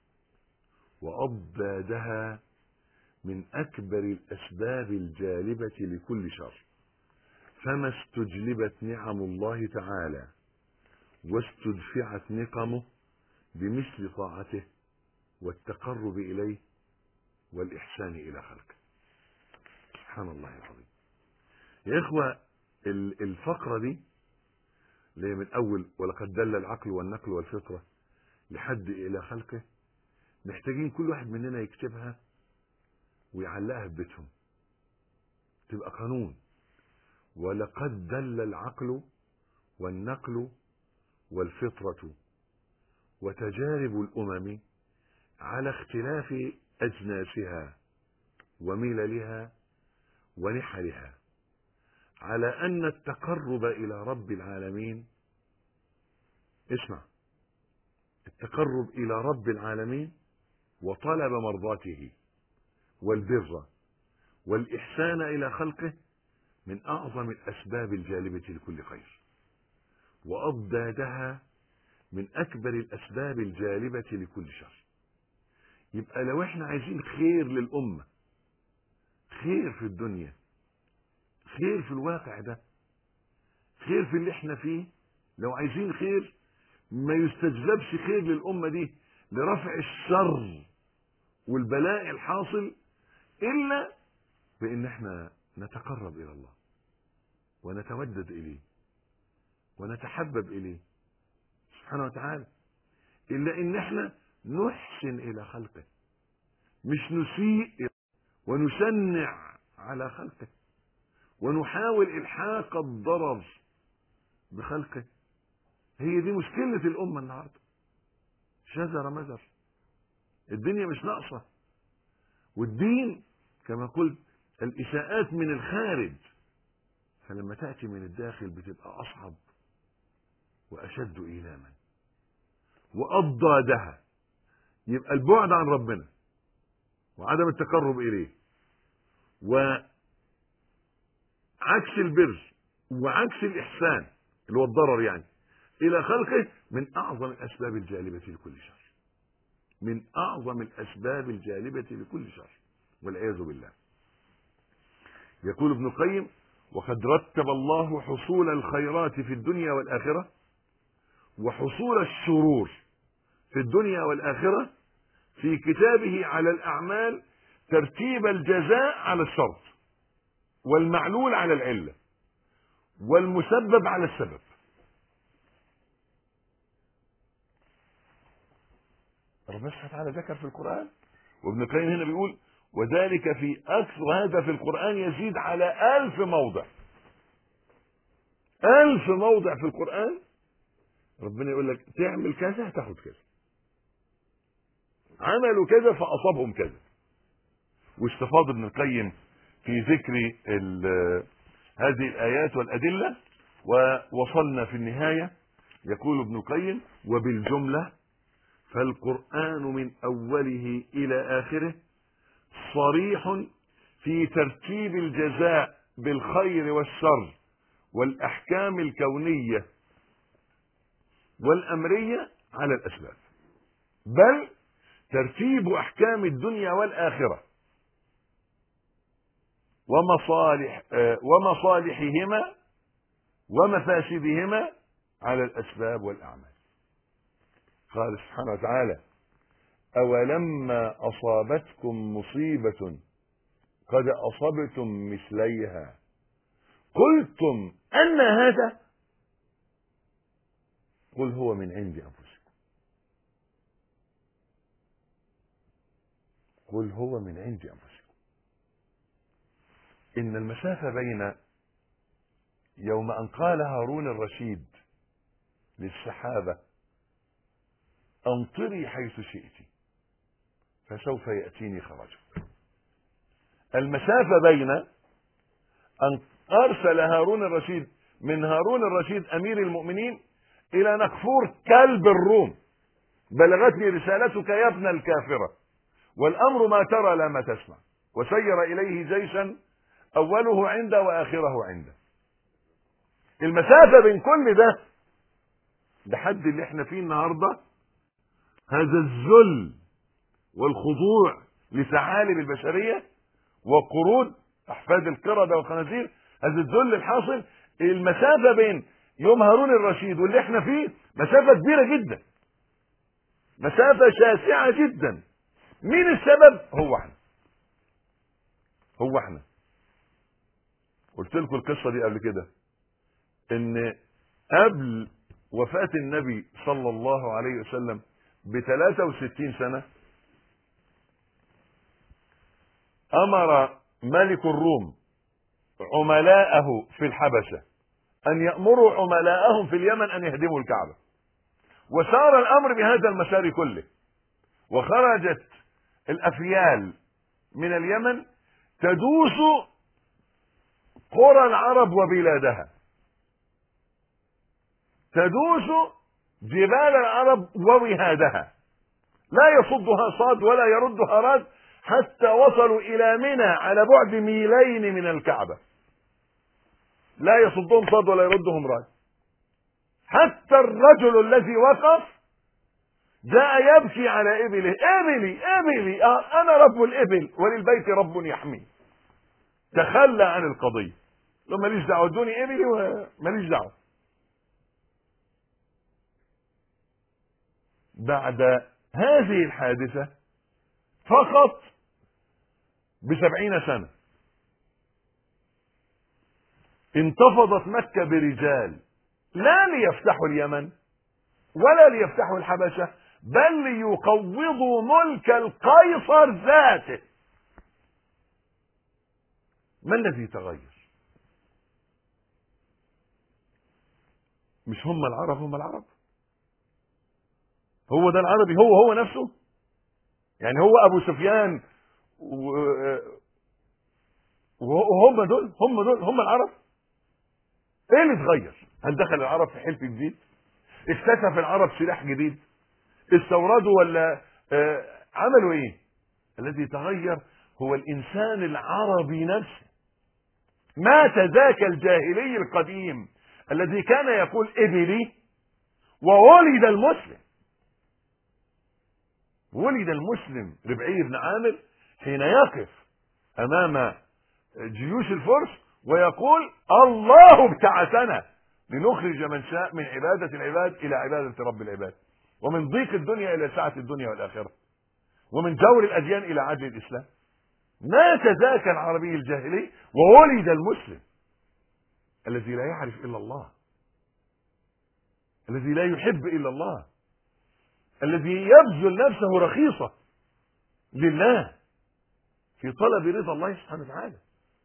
وأضدادها من أكبر الأسباب الجالبة لكل شر. فما استجلبت نعم الله تعالى واستدفعت نقمه بمثل طاعته والتقرب إليه والإحسان إلى خلقه. سبحان الله العظيم. يا إخوة، الفقرة دي اللي هي من أول ولقد دل العقل والنقل والفطرة لحد إلى خلقه، محتاجين كل واحد مننا يكتبها ويعلقها في بيتهم، تبقى قانون. ولقد دل العقل والنقل والفطرة وتجارب الأمم على اختلاف أجناسها ومللها ونحلها على أن التقرب إلى رب العالمين، اسمع، التقرب إلى رب العالمين وطلب مرضاته والبر والإحسان إلى خلقه من أعظم الأسباب الجالبة لكل خير، وأضدادها من أكبر الأسباب الجالبة لكل شر. يبقى لو احنا عايزين خير للأمة، خير في الدنيا، خير في الواقع ده، خير في اللي احنا فيه، لو عايزين خير ما يستجلبش خير للأمة دي لرفع الشر والبلاء الحاصل إلا بأن احنا نتقرب إلى الله ونتودد إليه ونتحبب إليه سبحانه وتعالى، إلا إن احنا نحسن إلى خلقه، مش نسيء ونشنع على خلقه ونحاول إلحاق الضرر بخلقه. هي دي مشكلة الأمة النهاردة، شذر مذر، الدنيا مش ناقصة. والدين كما قلت الإساءات من الخارج، فلما تأتي من الداخل بتبقى أصعب وأشد إيلاما وأضدادها. يبقى البعد عن ربنا وعدم التقرب إليه وعكس البر وعكس الإحسان اللي هو الضرر يعني إلى خلقه من أعظم الأسباب الجالبة لكل شر، من أعظم الأسباب الجالبة لكل شر والعياذ بالله. يقول ابن القيم: وقد رتب الله حصول الخيرات في الدنيا والآخرة وحصول الشرور في الدنيا والآخرة في كتابه على الأعمال ترتيب الجزاء على الشرط، والمعلول على العلة، والمسبب على السبب. ربنا سبحانه وتعالى ذكر في القرآن، وابن القيم هنا بيقول: وذلك في أكثر، هذا في القرآن يزيد على ألف موضع. ألف موضع في القرآن ربنا يقول لك تعمل كذا تاخد كذا، عملوا كذا فأصابهم كذا. واستفاض ابن القيم في ذكر هذه الآيات والأدلة، ووصلنا في النهاية. يقول ابن القيم: وبالجملة فالقرآن من أوله إلى آخره صريح في ترتيب الجزاء بالخير والشر والأحكام الكونية والأمرية على الأسباب، بل ترتيب أحكام الدنيا والآخرة ومصالح ومصالحهما ومفاسدهما على الأسباب والأعمال. قال سبحانه وتعالى: أولما أصابتكم مصيبة قد أصبتم مثليها قلتم أن هذا قل هو من عند أنفسكم قل هو من عند أنفسكم. إن المسافة بين يوم أن قال هارون الرشيد للسحابة: أمطري حيث شئت فسوف يأتيني خرجك، المسافة بين أن أرسل هارون الرشيد من هارون الرشيد أمير المؤمنين إلى نقفور كلب الروم: بلغتني رسالتك يا ابن الكافرة والأمر ما ترى لا ما تسمع، وسير إليه جيشا أوله عنده وآخره عنده. المسافة بين كل ده لحد اللي احنا فيه النهاردة، هذا الذل والخضوع لثعالب البشرية وقرود أحفاد القردة والخنازير، هذا الذل الحاصل. المسافة بين يوم هارون الرشيد واللي احنا فيه مسافة كبيرة جدا، مسافة شاسعة جدا. مين السبب؟ هو احنا هو احنا قلت لكم القصة دي قبل كده، ان قبل وفاة النبي صلى الله عليه وسلم بثلاثة وستين سنة امر ملك الروم عملاءه في الحبشة ان يأمروا عملاءهم في اليمن ان يهدموا الكعبة، وسار الامر بهذا المسار كله، وخرجت الافيال من اليمن تدوس قرى العرب وبلادها، تدوس جبال العرب ووهادها، لا يصدها صاد ولا يردها راد، حتى وصلوا الى منى على بعد ميلين من الكعبة، لا يصدهم صاد ولا يردهم راد. حتى الرجل الذي وقف جاء يبكي على ابله: ابلي ابلي آه انا رب الابل وللبيت رب يحميه. تخلى عن القضية، لو ماليش دعوه، ادوني ابلي وماليش دعوه. بعد هذه الحادثة فقط بسبعين سنة انتفضت مكة برجال، لا ليفتحوا اليمن ولا ليفتحوا الحبشة، بل ليقوضوا ملك القيصر ذاته. ما الذي تغير؟ مش هم العرب، هم العرب. هو ده العربي، هو هو نفسه. يعني هو ابو سفيان وهم دول هم دول هم العرب. ايه اللي اتغير؟ هل دخل العرب في حلف جديد؟ اكتشف العرب سلاح جديد؟ استوردوا ولا آه عملوا ايه؟ الذي تغير هو الانسان العربي نفسه. مات ذاك الجاهلي القديم الذي كان يقول ابلي، وولد المسلم. ولد المسلم ربعي بن عامر حين يقف امام جيوش الفرس ويقول الله ابتعثنا لنخرج من شاء من عبادة العباد الى عبادة رب العباد، ومن ضيق الدنيا الى سعة الدنيا والاخرة، ومن جور الاديان الى عدل الاسلام. مات ذاك العربي الجاهلي وولد المسلم الذي لا يعرف الا الله، الذي لا يحب الا الله، الذي يبذل نفسه رخيصة لله في طلب رضا الله سبحانه وتعالى.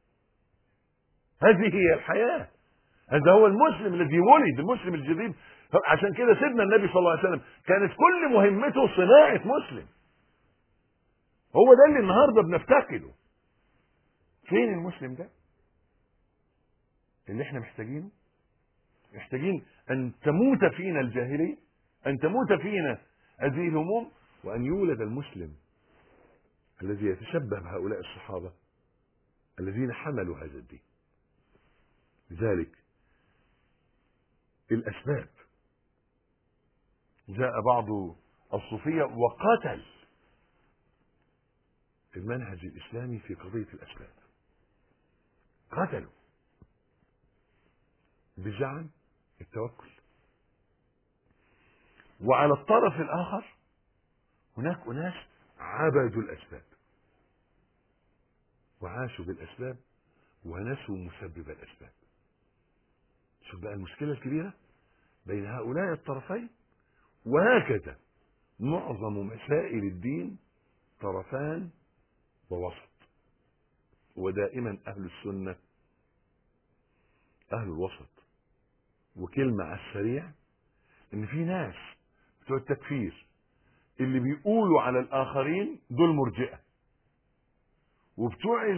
هذه هي الحياة. هذا هو المسلم الذي ولد، المسلم الجديد. عشان كده سيدنا النبي صلى الله عليه وسلم كانت كل مهمته صناعة مسلم. هو ده اللي النهارده بنفتقده. فين المسلم ده اللي احنا محتاجينه؟ محتاجين ان تموت فينا الجاهلية، ان تموت فينا هذه الهموم، وان يولد المسلم الذي يتشبه بهؤلاء الصحابة الذين حملوا هذا الدين. لذلك الأسباب، جاء بعض الصوفية وقتل المنهج الإسلامي في قضية الأسباب، قتلوا بزعم التوكل. وعلى الطرف الآخر هناك أناس عبدوا الأسباب وعاشوا بالأسباب ونسوا مسبب الأسباب. شوف بقى المشكلة الكبيرة بين هؤلاء الطرفين. وهكذا معظم مسائل الدين طرفان ووسط. ودائما أهل السنة أهل الوسط. وكلمة على السريع إن في ناس بتوع التكفير اللي بيقولوا على الآخرين دول مرجئة، وبتوع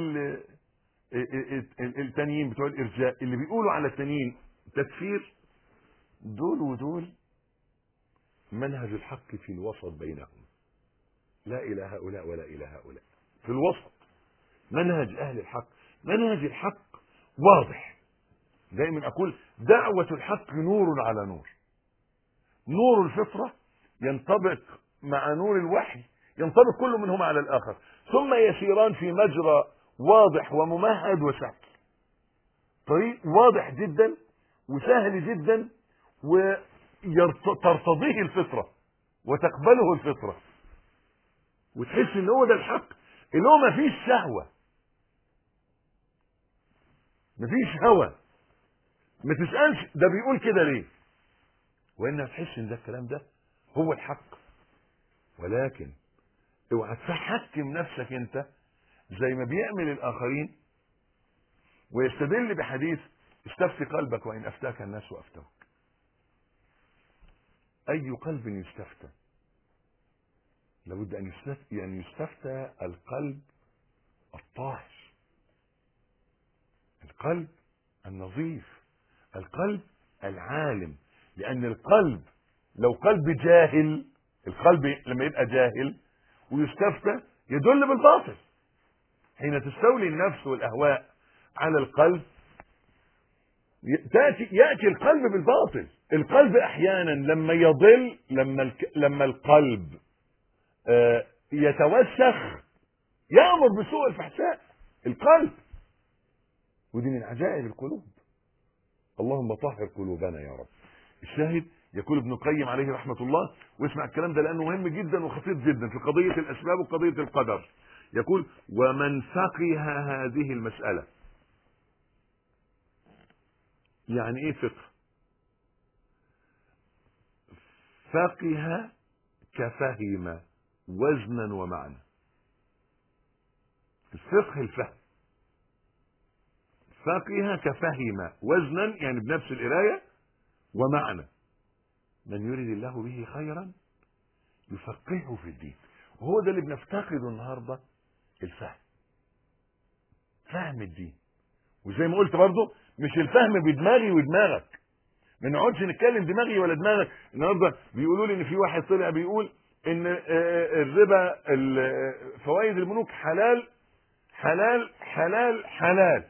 التانيين بتوع الإرجاء اللي بيقولوا على التانيين تكفير، دول ودول منهج الحق في الوسط بينهم، لا إلى هؤلاء ولا إلى هؤلاء، في الوسط. منهج أهل الحق، منهج الحق واضح. دائما أقول دعوة الحق نور على نور. نور الفطرة ينطبق مع نور الوحي، ينطبق كل منهما على الآخر، ثم يسيران في مجرى واضح وممهد وسهل. طريق واضح جدا وسهل جدا وترتضيه الفطرة وتقبله الفطرة، وتحس ان هو ده الحق اللي هو ما فيش شهوة، ما فيش هوى. ما تسألش ده بيقول كده ليه، وإنها تحس ان ده الكلام ده هو الحق. ولكن اوعى تحكم نفسك انت زي ما بيعمل الآخرين ويستدل بحديث استفتي قلبك وإن أفتاك الناس وأفتوك. أي قلب يستفتى؟ لابد أن يستفتى, يعني يستفتى القلب الطاهر، القلب النظيف، القلب العالم. لأن القلب لو قلب جاهل، القلب لما يبقى جاهل ويستفتى يدل بالباطل. حين تستولي النفس والأهواء على القلب تأتي يأتي القلب بالباطل. القلب أحيانا لما يضل، لما لما القلب آه يتوسخ يأمر بسوء الفحشاء. القلب، ودي من عجائب القلوب. اللهم طهر قلوبنا يا رب. الشاهد يقول ابن القيم عليه رحمة الله، واسمع الكلام ده لأنه مهم جدا وخطير جدا في قضية الأسباب وقضية القدر. يقول ومن فقه هذه المسألة. يعني ايه فقه؟ فقه كفهم وزنا ومعنى. الفقه الفهم. فقه كفهم وزنا يعني بنفس القراية، ومعنى من يريد الله به خيرا يفقهه في الدين. وهو ده اللي بنفتقده النهارده، الفهم، فهم الدين. وزي ما قلت برضه مش الفهم بدماغي ودماغك، ما نقعدش نتكلم دماغي ولا دماغك. النهارده بيقولوا لي ان في واحد طلع بيقول ان الربا فوائد البنوك حلال حلال حلال حلال.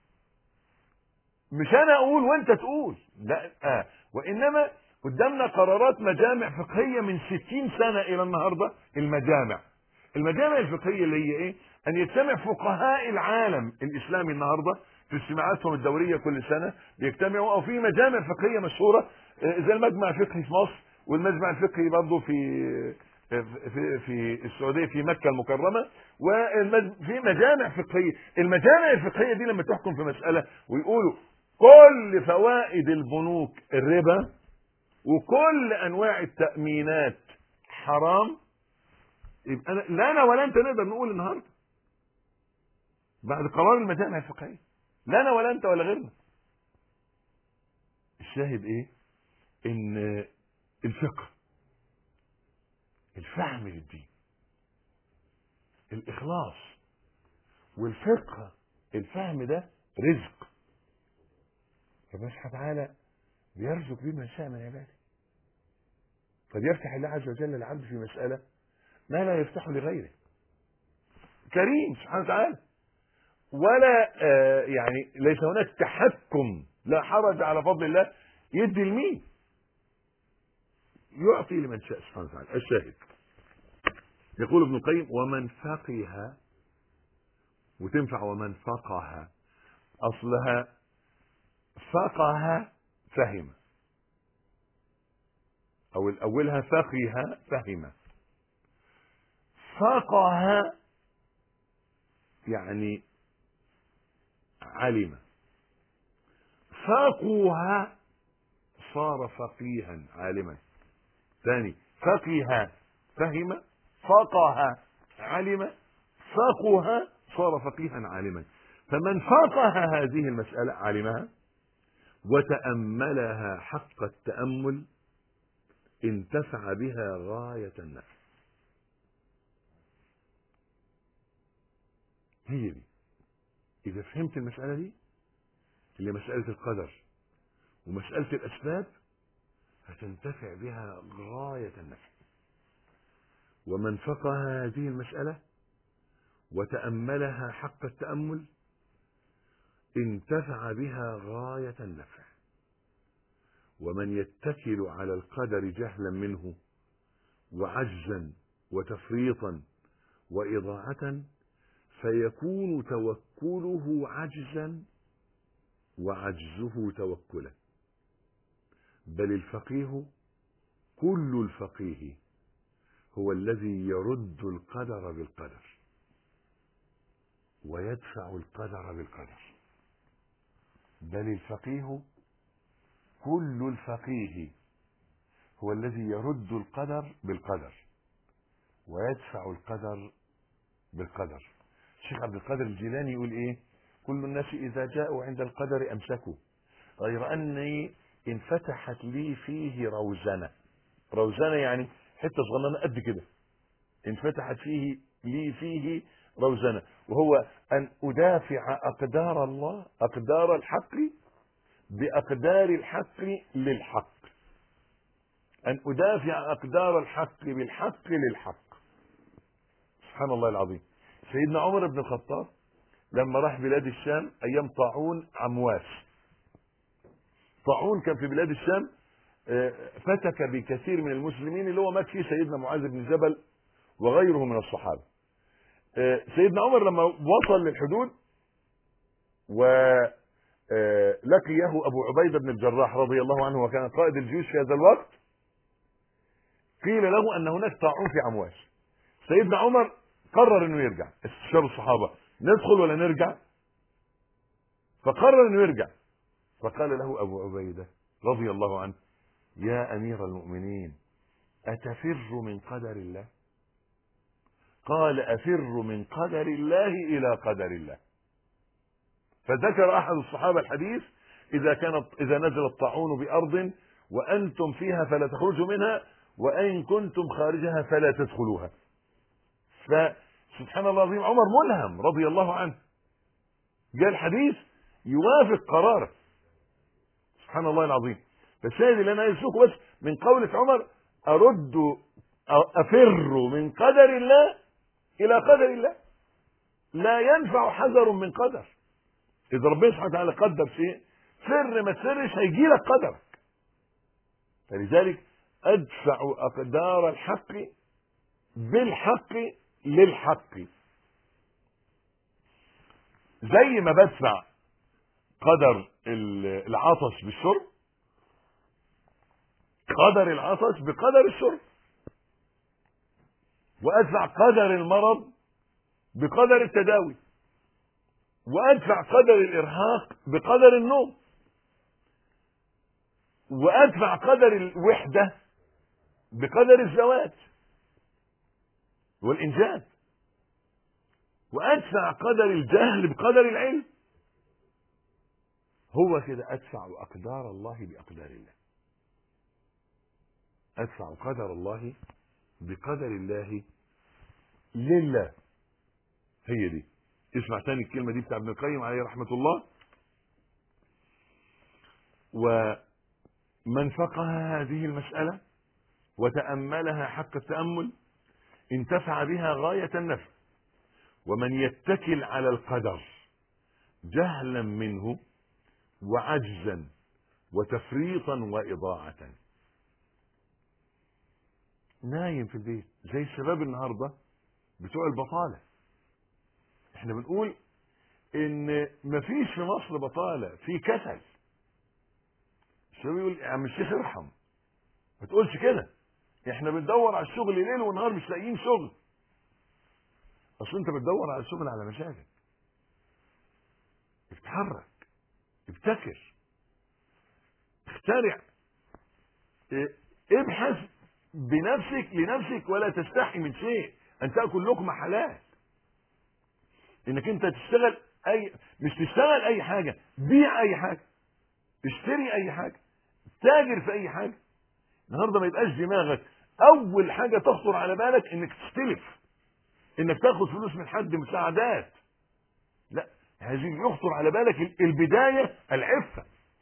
مش انا اقول وانت تقول، لا آه. وانما قدامنا قرارات مجامع فقهيه من ستين سنه الى النهارده. المجامع المجامع الفقهيه اللي هي ايه؟ ان يجتمع فقهاء العالم الاسلامي النهارده في اجتماعاتهم الدوريه كل سنه بيجتمعوا، او في مجامع فقهيه مشهوره زي المجمع الفقهي في مصر، والمجمع الفقهي برضه في في في السعوديه في مكه المكرمه، وفي مجامع فقهيه. المجامع الفقهيه دي لما تحكم في مساله ويقولوا كل فوائد البنوك الربا وكل انواع التامينات حرام، يبقى لا انا ولا انت نقدر نقول النهارده بعد قرار المجامع الفقهيه، لا انا ولا انت ولا غيرنا. الشاهد ايه؟ ان الفقه، الفهم للدين، الاخلاص والفقه، الفهم ده رزق ربنا سبحانه وتعالى بيرزق به من شاء من عباده. قد يفتح الله عز وجل للعبد في مسألة ما لا يفتح لغيره. كريم سبحانه وتعالى، ولا آه يعني ليس هناك تحكم، لا حرج على فضل الله، يدي لمين يعطي لمن شاء سبحانه وتعالى. الشاهد يقول ابن القيم ومن فقه، وتنفع ومن فقه، اصلها فقه فهم، او الاولها فقه فهم. فقه يعني علم، فقه صار فقيها عالما. ثاني فقه فهم، فقه علم، فقه صار فقيها عالما. فمن فقه هذه المسألة علمها وتأملها حق التأمل انتفع بها غاية النفع. هي دي، إذا فهمت المسألة دي اللي مسألة القدر ومسألة الأسباب هتنتفع بها غاية النفع. ومن فقه هذه المسألة وتأملها حق التأمل انتفع بها غاية النفع. ومن يتكل على القدر جهلا منه وعجزا وتفريطا وإضاعة فيكون توكله عجزا وعجزه توكلا. بل الفقيه كل الفقيه هو الذي يرد القدر بالقدر ويدفع القدر بالقدر. بل الفقيه كل الفقيه هو الذي يرد القدر بالقدر ويدفع القدر بالقدر. الشيخ عبد القادر الجيلاني يقول ايه؟ كل الناس اذا جاءوا عند القدر امسكوا، غير اني انفتحت لي فيه روزنة. روزنة يعني حتة صغننة قد كده، انفتحت فيه لي فيه روزنة، وهو ان ادافع اقدار الله، اقدار الحق باقدار الحق للحق، ان ادافع اقدار الحق بالحق للحق. سبحان الله العظيم. سيدنا عمر بن الخطاب لما راح بلاد الشام ايام طاعون عمواس، طاعون كان في بلاد الشام فتك بكثير من المسلمين اللي هو مات فيه سيدنا معاذ بن جبل وغيره من الصحابة. سيدنا عمر لما وصل للحدود ولقيه ابو عبيدة بن الجراح رضي الله عنه وكان قائد الجيوش في هذا الوقت، قيل له ان هناك طاعون في عمواس. سيدنا عمر قرر انه يرجع، استشار الصحابة ندخل ولا نرجع؟ فقرر انه يرجع. فقال له ابو عبيدة رضي الله عنه يا امير المؤمنين اتفر من قدر الله؟ قال افر من قدر الله الى قدر الله. فذكر احد الصحابة الحديث اذا كانت اذا نزل الطاعون بارض وأنتم فيها فلا تخرجوا منها وإن كنتم خارجها فلا تدخلوها. فسبحان الله العظيم عمر ملهم رضي الله عنه، جاء الحديث يوافق قراره، سبحان الله العظيم. فالشاهد اللي انا عايز اشوفه بس من قولة عمر: ارد افر من قدر الله الى قدر الله. لا ينفع حذر من قدر. اذا ربنا سبحانه وتعالى قدر شيء، فر ما تفرش هيجي لك قدرك. فلذلك ادفع اقدار الحق بالحق للحق. زي ما بدفع قدر العطش بالشرب، قدر العطش بقدر الشرب، وادفع قدر المرض بقدر التداوي، وادفع قدر الارهاق بقدر النوم، وادفع قدر الوحدة بقدر الزواج والانجاب، وادفع قدر الجهل بقدر العلم. هو كده ادفع اقدار الله باقدار الله. ادفع قدر الله بقدر الله لله. هي دي. اسمع تاني الكلمة دي بتاع ابن القيم عليه رحمة الله: ومن فقه هذه المسألة وتأملها حق التأمل انتفع بها غاية النفع، ومن يتكل على القدر جهلا منه وعجزا وتفريطا وإضاعة نايم في البيت زي الشباب النهاردة بتوع البطالة. احنا بنقول ان مفيش في مصر بطالة، في كسل. الشباب يقول يا عم الشيخ ارحم، ما تقولش كده، احنا بندور على الشغل ليل ونهار مش لاقيين شغل. اصل انت بتدور على الشغل على مشاكل. اتحرك، ابتكر، اخترع، ابحث بنفسك لنفسك، ولا تستحي من شيء ان تاكل لقمه حلال. انك انت تشتغل اي مش تشتغل اي حاجه، بيع اي حاجه، اشتري اي حاجه، تاجر في اي حاجه. النهارده ما يبقاش دماغك اول حاجه تخطر على بالك انك تستلف، انك تاخد فلوس من حد مساعدات. لا، هذه يخطر على بالك البدايه العفه.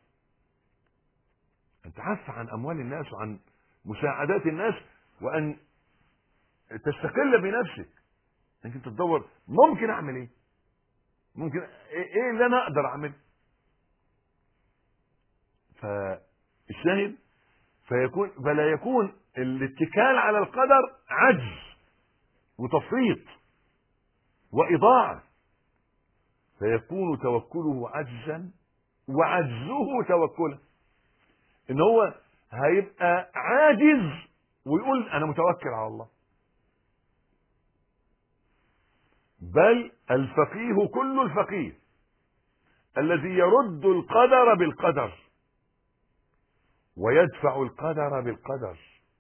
ان تعف عن اموال الناس وعن مساعدات الناس، وان تستقل بنفسك. انك انت تدور ممكن اعمل ايه، ممكن ايه اللي انا اقدر اعمله. فالشاهد فيكون فلا يكون الاتكال على القدر عجز وتفريط واضاعه، فيكون توكله عجزا وعجزه توكلا. ان هو هيبقى عاجز ويقول انا متوكل على الله. بل الفقيه كل الفقيه الذي يرد القدر بالقدر ويدفع القدر بالقدر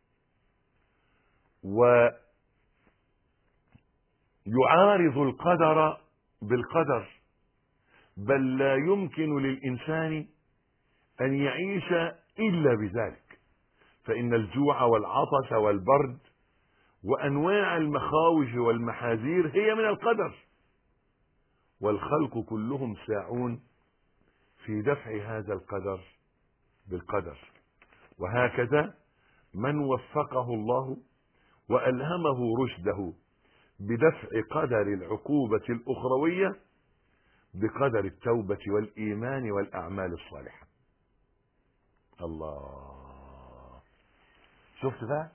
ويعارض القدر بالقدر. بل لا يمكن للإنسان أن يعيش إلا بذلك، فإن الجوع والعطش والبرد وأنواع المخاوف والمحاذير هي من القدر، والخلق كلهم ساعون في دفع هذا القدر بالقدر. وهكذا من وفقه الله وألهمه رشده بدفع قدر العقوبة الأخروية بقدر التوبة والإيمان والأعمال الصالحة. الله، شفت بقى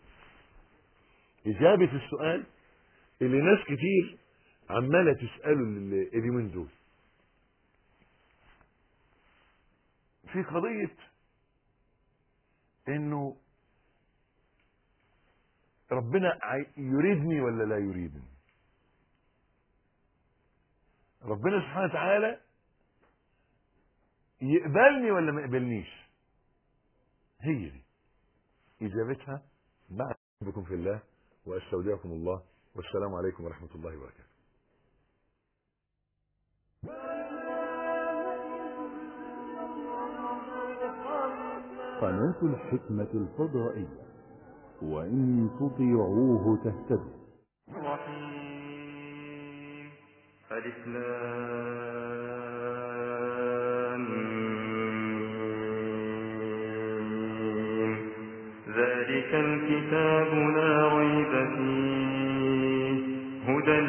إجابة السؤال اللي ناس كتير عمالة تسأله اليومين دول في قضية إنه ربنا يريدني ولا لا يريدني؟ ربنا سبحانه وتعالى يقبلني ولا ما يقبلنيش؟ هي دي إجابتها بعد بكم في الله، وأستودعكم الله، والسلام عليكم ورحمة الله وبركاته. قناة الحكمة الفضائية، وإن تطيعوه تهتدوا. الرحيم. ألف لام ميم. ذلك الكتاب لا ريب فيه هدى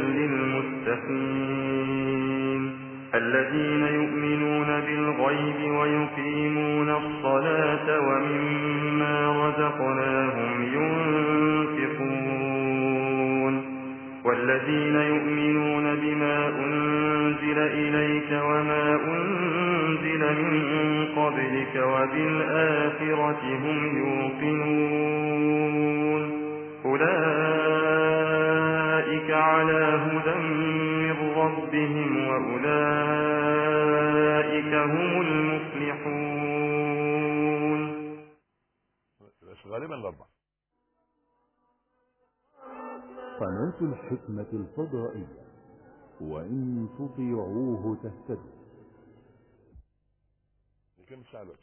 للمتقين الذين يؤمنون بالغيب ويقيمون الصلاة ومما رزقناهم ينفقون والذين يؤمنون بما أنزل إليك وما أنزل من قبلك وبالآخرة هم يوقنون أولئك على هدى من ربهم وأولئك هم المفلحون. بس غالبا الأربعة. قناة الحكمة الفضائية، وإن تطيعوه تهتدوا. كم ساعة الوقت؟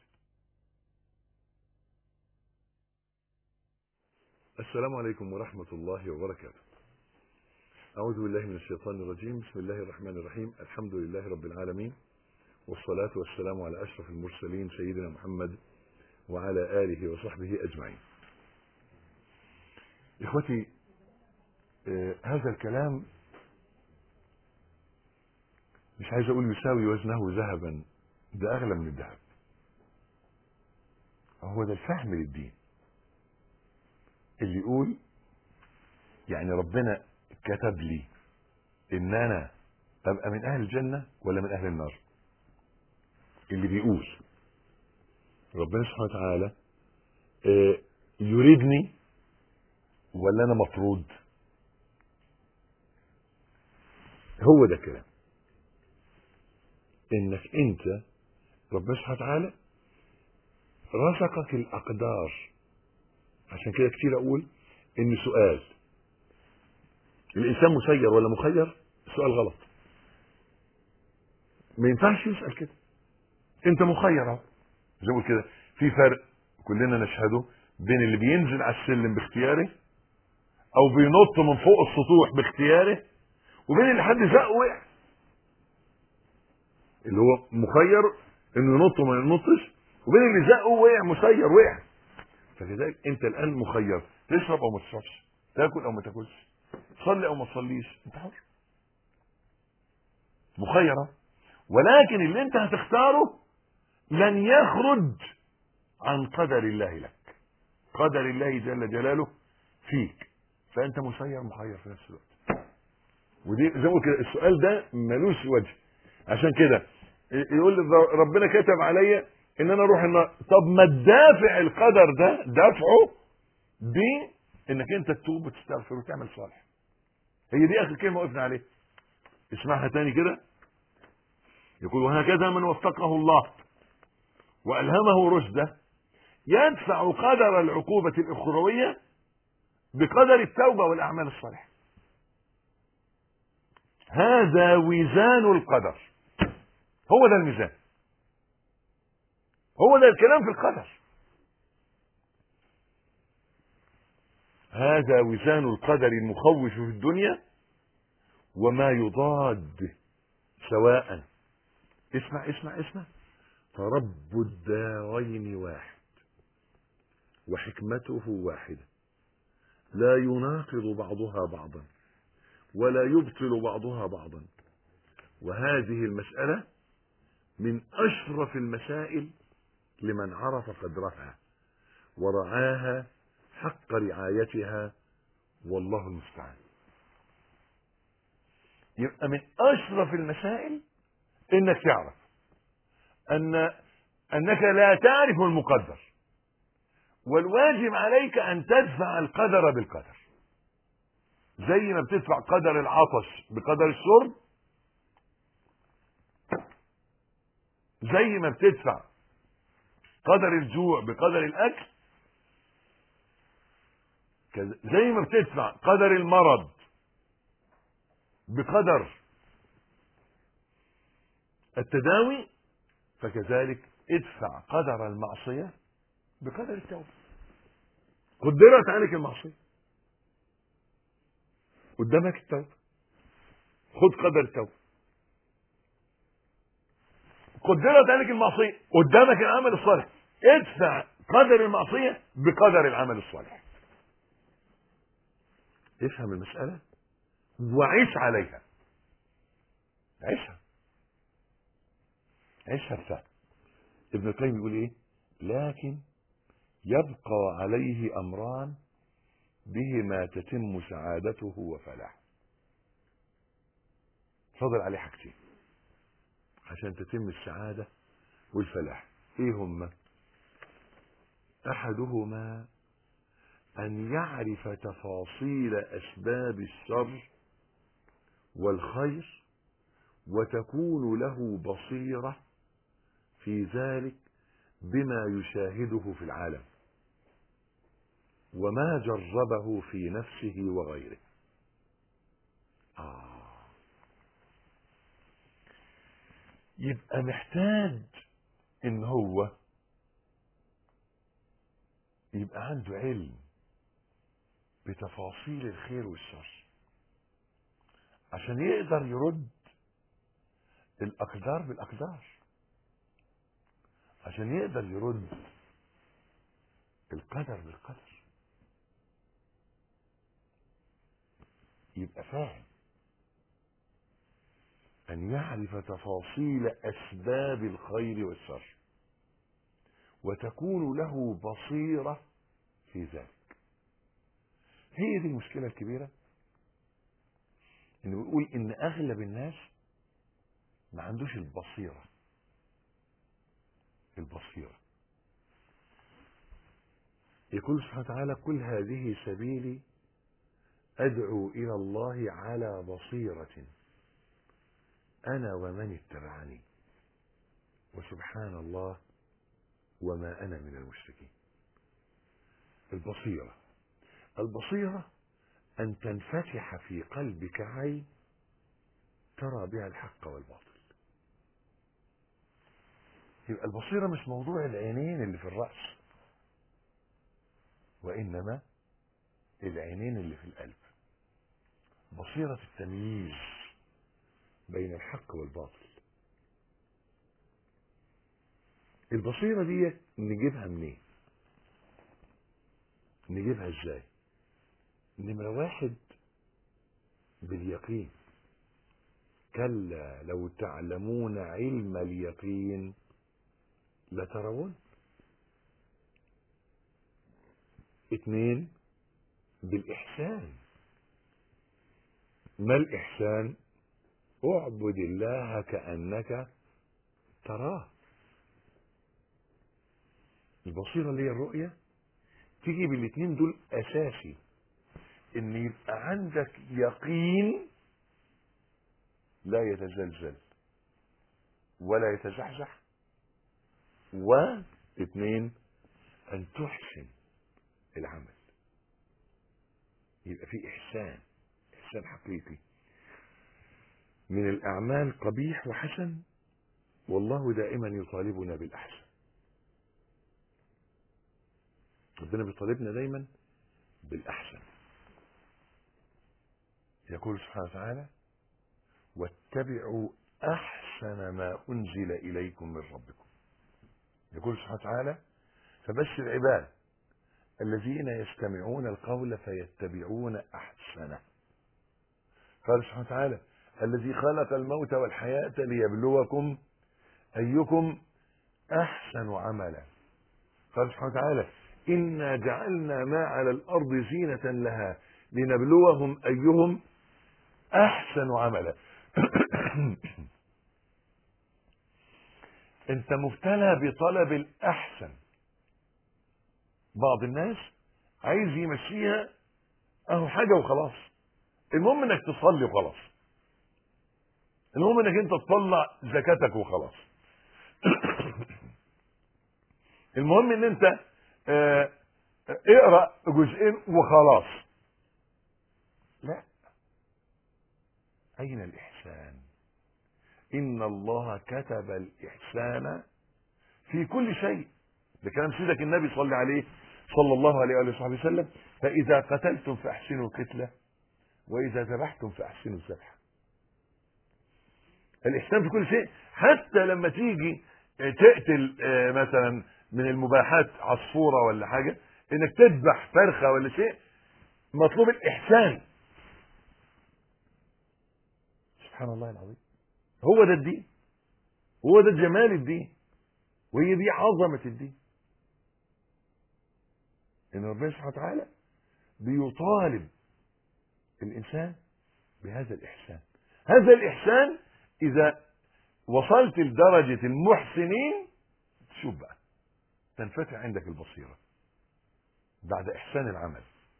السلام عليكم ورحمة الله وبركاته. أعوذ بالله من الشيطان الرجيم. بسم الله الرحمن الرحيم. الحمد لله رب العالمين، والصلاة والسلام على أشرف المرسلين سيدنا محمد وعلى آله وصحبه أجمعين. إخوتي، آه هذا الكلام مش عايز أقول يساوي وزنه ذهبا، ده أغلى من الذهب. هو ده الفهم للدين اللي يقول يعني ربنا كتب لي ان انا ابقى من اهل الجنة ولا من اهل النار. اللي بيقول ربنا سبحانه وتعالى يريدني ولا انا مطرود، هو ده الكلام. انك انت ربنا سبحانه وتعالى رزقك الاقدار. عشان كده كتير اقول ان سؤال الانسان مسير ولا مخير سؤال غلط. ما ينفعش يسأل كده. انت مخير اهو، زي ما كده في فرق كلنا نشهده بين اللي بينزل على السلم باختياره او بينط من فوق السطوح باختياره، وبين اللي حد زقه وقع. اللي هو مخير انه ينط وما ينطش، وبين اللي زقه وقع مسير وقع. فكذلك انت الان مخير، تشرب او ما تشربش، تاكل او ما تاكلش، تصلي او ما تصليش، انت حر مخيره. ولكن اللي انت هتختاره لن يخرج عن قدر الله لك، قدر الله جل جلاله فيك. فانت مسير مخير في نفس الوقت. ودي زي ما كده السؤال ده ملوش وجه. عشان كده يقول ربنا كتب عليا ان انا اروح النار. طب ما الدافع القدر ده دافعه بانك انت تتوب وتستغفر وتعمل صالح. هي دي اخر كلمه وقفنا عليها. اسمعها تاني كده. يقول وهكذا من وفقه الله والهمه رشده يدفع قدر العقوبه الاخرويه بقدر التوبه والاعمال الصالحه. هذا وزان القدر. هو ده الميزان، هو ده الكلام في القدر. هذا وزان القدر المخوف في الدنيا وما يضاد سواء. اسمع اسمع اسمع. فرب الدارين واحد وحكمته واحدة لا يناقض بعضها بعضا ولا يبطل بعضها بعضا. وهذه المسألة من أشرف المسائل لمن عرف قدرها ورعاها حق رعايتها، والله المستعان. يبقى من أشرف المسائل إنك تعرف أن أنك لا تعرف المقدر، والواجب عليك أن تدفع القدر بالقدر. زي ما بتدفع قدر العطش بقدر الشرب، زي ما بتدفع قدر الجوع بقدر الأكل، زي ما بتدفع قدر المرض بقدر التداوي، فكذلك ادفع قدر المعصية بقدر التوبة. قدرت عليك المعصية، قدامك التوبة، خد قدر التوبة. قدرت عليك المعصية، قدامك العمل الصالح، ادفع قدر المعصية بقدر العمل الصالح. افهم المسألة وعيش عليها، عيشها عيشها بفهم. ابن القيم يقول ايه؟ لكن يبقى عليه امران بهما تتم سعادته وفلاحه. فضل عليه حاجتين عشان تتم السعادة والفلاح. ايه هما؟ احدهما ان يعرف تفاصيل اسباب الشر والخير وتكون له بصيرة في ذلك بما يشاهده في العالم وما جربه في نفسه وغيره. آه. يبقى محتاج ان هو يبقى عنده علم بتفاصيل الخير والشر عشان يقدر يرد الأقدار بالأقدار، عشان يقدر يرد القدر بالقدر. يبقى فاهم أن يعرف تفاصيل أسباب الخير والشر وتكون له بصيرة في ذلك. هي دي المشكلة الكبيرة، إنه بيقول إن أغلب الناس ما عندوش البصيرة. البصيرة يقول سبحانه وتعالى: قل هذه سبيلي أدعو إلى الله على بصيرة أنا ومن اتبعني وسبحان الله وما أنا من المشركين. البصيرة البصيرة أن تنفتح في قلبك عين ترى بها الحق والباطل. يبقى البصيرة مش موضوع العينين اللي في الرأس، وإنما العينين اللي في القلب. بصيرة التمييز بين الحق والباطل. البصيرة دي نجيبها منين؟ نجيبها ازاي؟ نمرة واحد باليقين. كلا لو تعلمون علم اليقين لترون. اتنين بالإحسان. ما الإحسان؟ اعبد الله كأنك تراه. البصيرة اللي هي الرؤية تيجي بالاتنين دول أساسي، إن يبقى عندك يقين لا يتزلزل ولا يتزحزح، واثنين أن تحسن العمل. يبقى في إحسان، إحسان حقيقي. من الأعمال قبيح وحسن، والله دائما يطالبنا بالأحسن. ربنا بيطالبنا دايما بالأحسن. يقول سبحانه وتعالى: واتبعوا أحسن ما أنزل إليكم من ربكم. يقول سبحانه وتعالى: فبشر عباد الذين يستمعون القول فيتبعون أحسنه. قال سبحانه وتعالى: الذي خلق الموت والحياة ليبلوكم أيكم أحسن عملا. قال سبحانه وتعالى: إنا جعلنا ما على الأرض زينة لها لنبلوهم أيهم أحسن عملا. أنت مبتلى بطلب الأحسن. بعض الناس عايز يمشيها أهو حاجة وخلاص، المهم إنك تصلي وخلاص، المهم إنك أنت تطلع زكاتك وخلاص، المهم إن أنت اه اقرأ جزئين وخلاص. لا، أين الإحسان؟ إن الله كتب الإحسان في كل شيء. ده كلام سيدك النبي صلى عليه صلى الله عليه وآله وصحبه وسلم. فإذا قتلتم فأحسنوا القتلة وإذا ذبحتم فأحسنوا الذبح. الإحسان في كل شيء، حتى لما تيجي تقتل مثلا من المباحات عصفورة ولا حاجة، انك تذبح فرخة ولا شيء، مطلوب الإحسان. سبحان الله العظيم. هو ده الدين، هو ده جمال الدين، وهي دي عظمة الدين، ان ربنا سبحانه وتعالى بيطالب الإنسان بهذا الإحسان. هذا الإحسان إذا وصلت لدرجة المحسنين، شوف بقى تنفتح عندك البصيرة بعد إحسان العمل،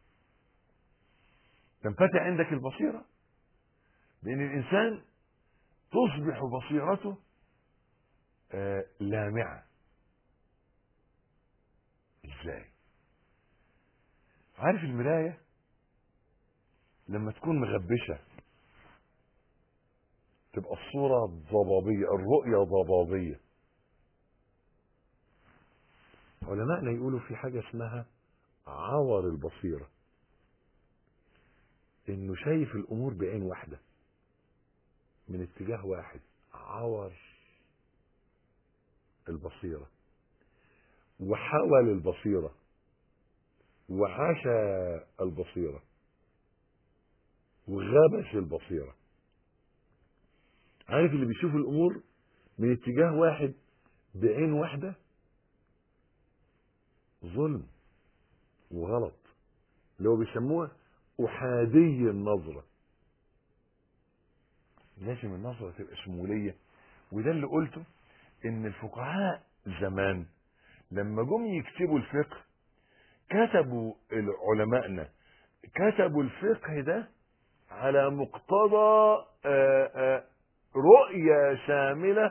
تنفتح عندك البصيرة بأن الإنسان تصبح بصيرته آه لامعة. إزاي؟ عارف المراية لما تكون مغبشة تبقى الصورة ضبابية، الرؤية ضبابية. علماءنا يقولوا في حاجة اسمها عور البصيرة، انه شايف الامور بعين واحدة من اتجاه واحد، عور البصيرة، وحول البصيرة، وحاشى البصيرة، وغبش البصيرة. عارف اللي بيشوف الامور من اتجاه واحد بعين واحدة ظلم وغلط، اللي هو بيسموها احادي النظرة. لازم النظرة تبقى شمولية. وده اللي قلته، ان الفقهاء زمان لما جم يكتبوا الفقه كتبوا علماءنا كتبوا الفقه ده على مقتضى آآ آآ رؤية شاملة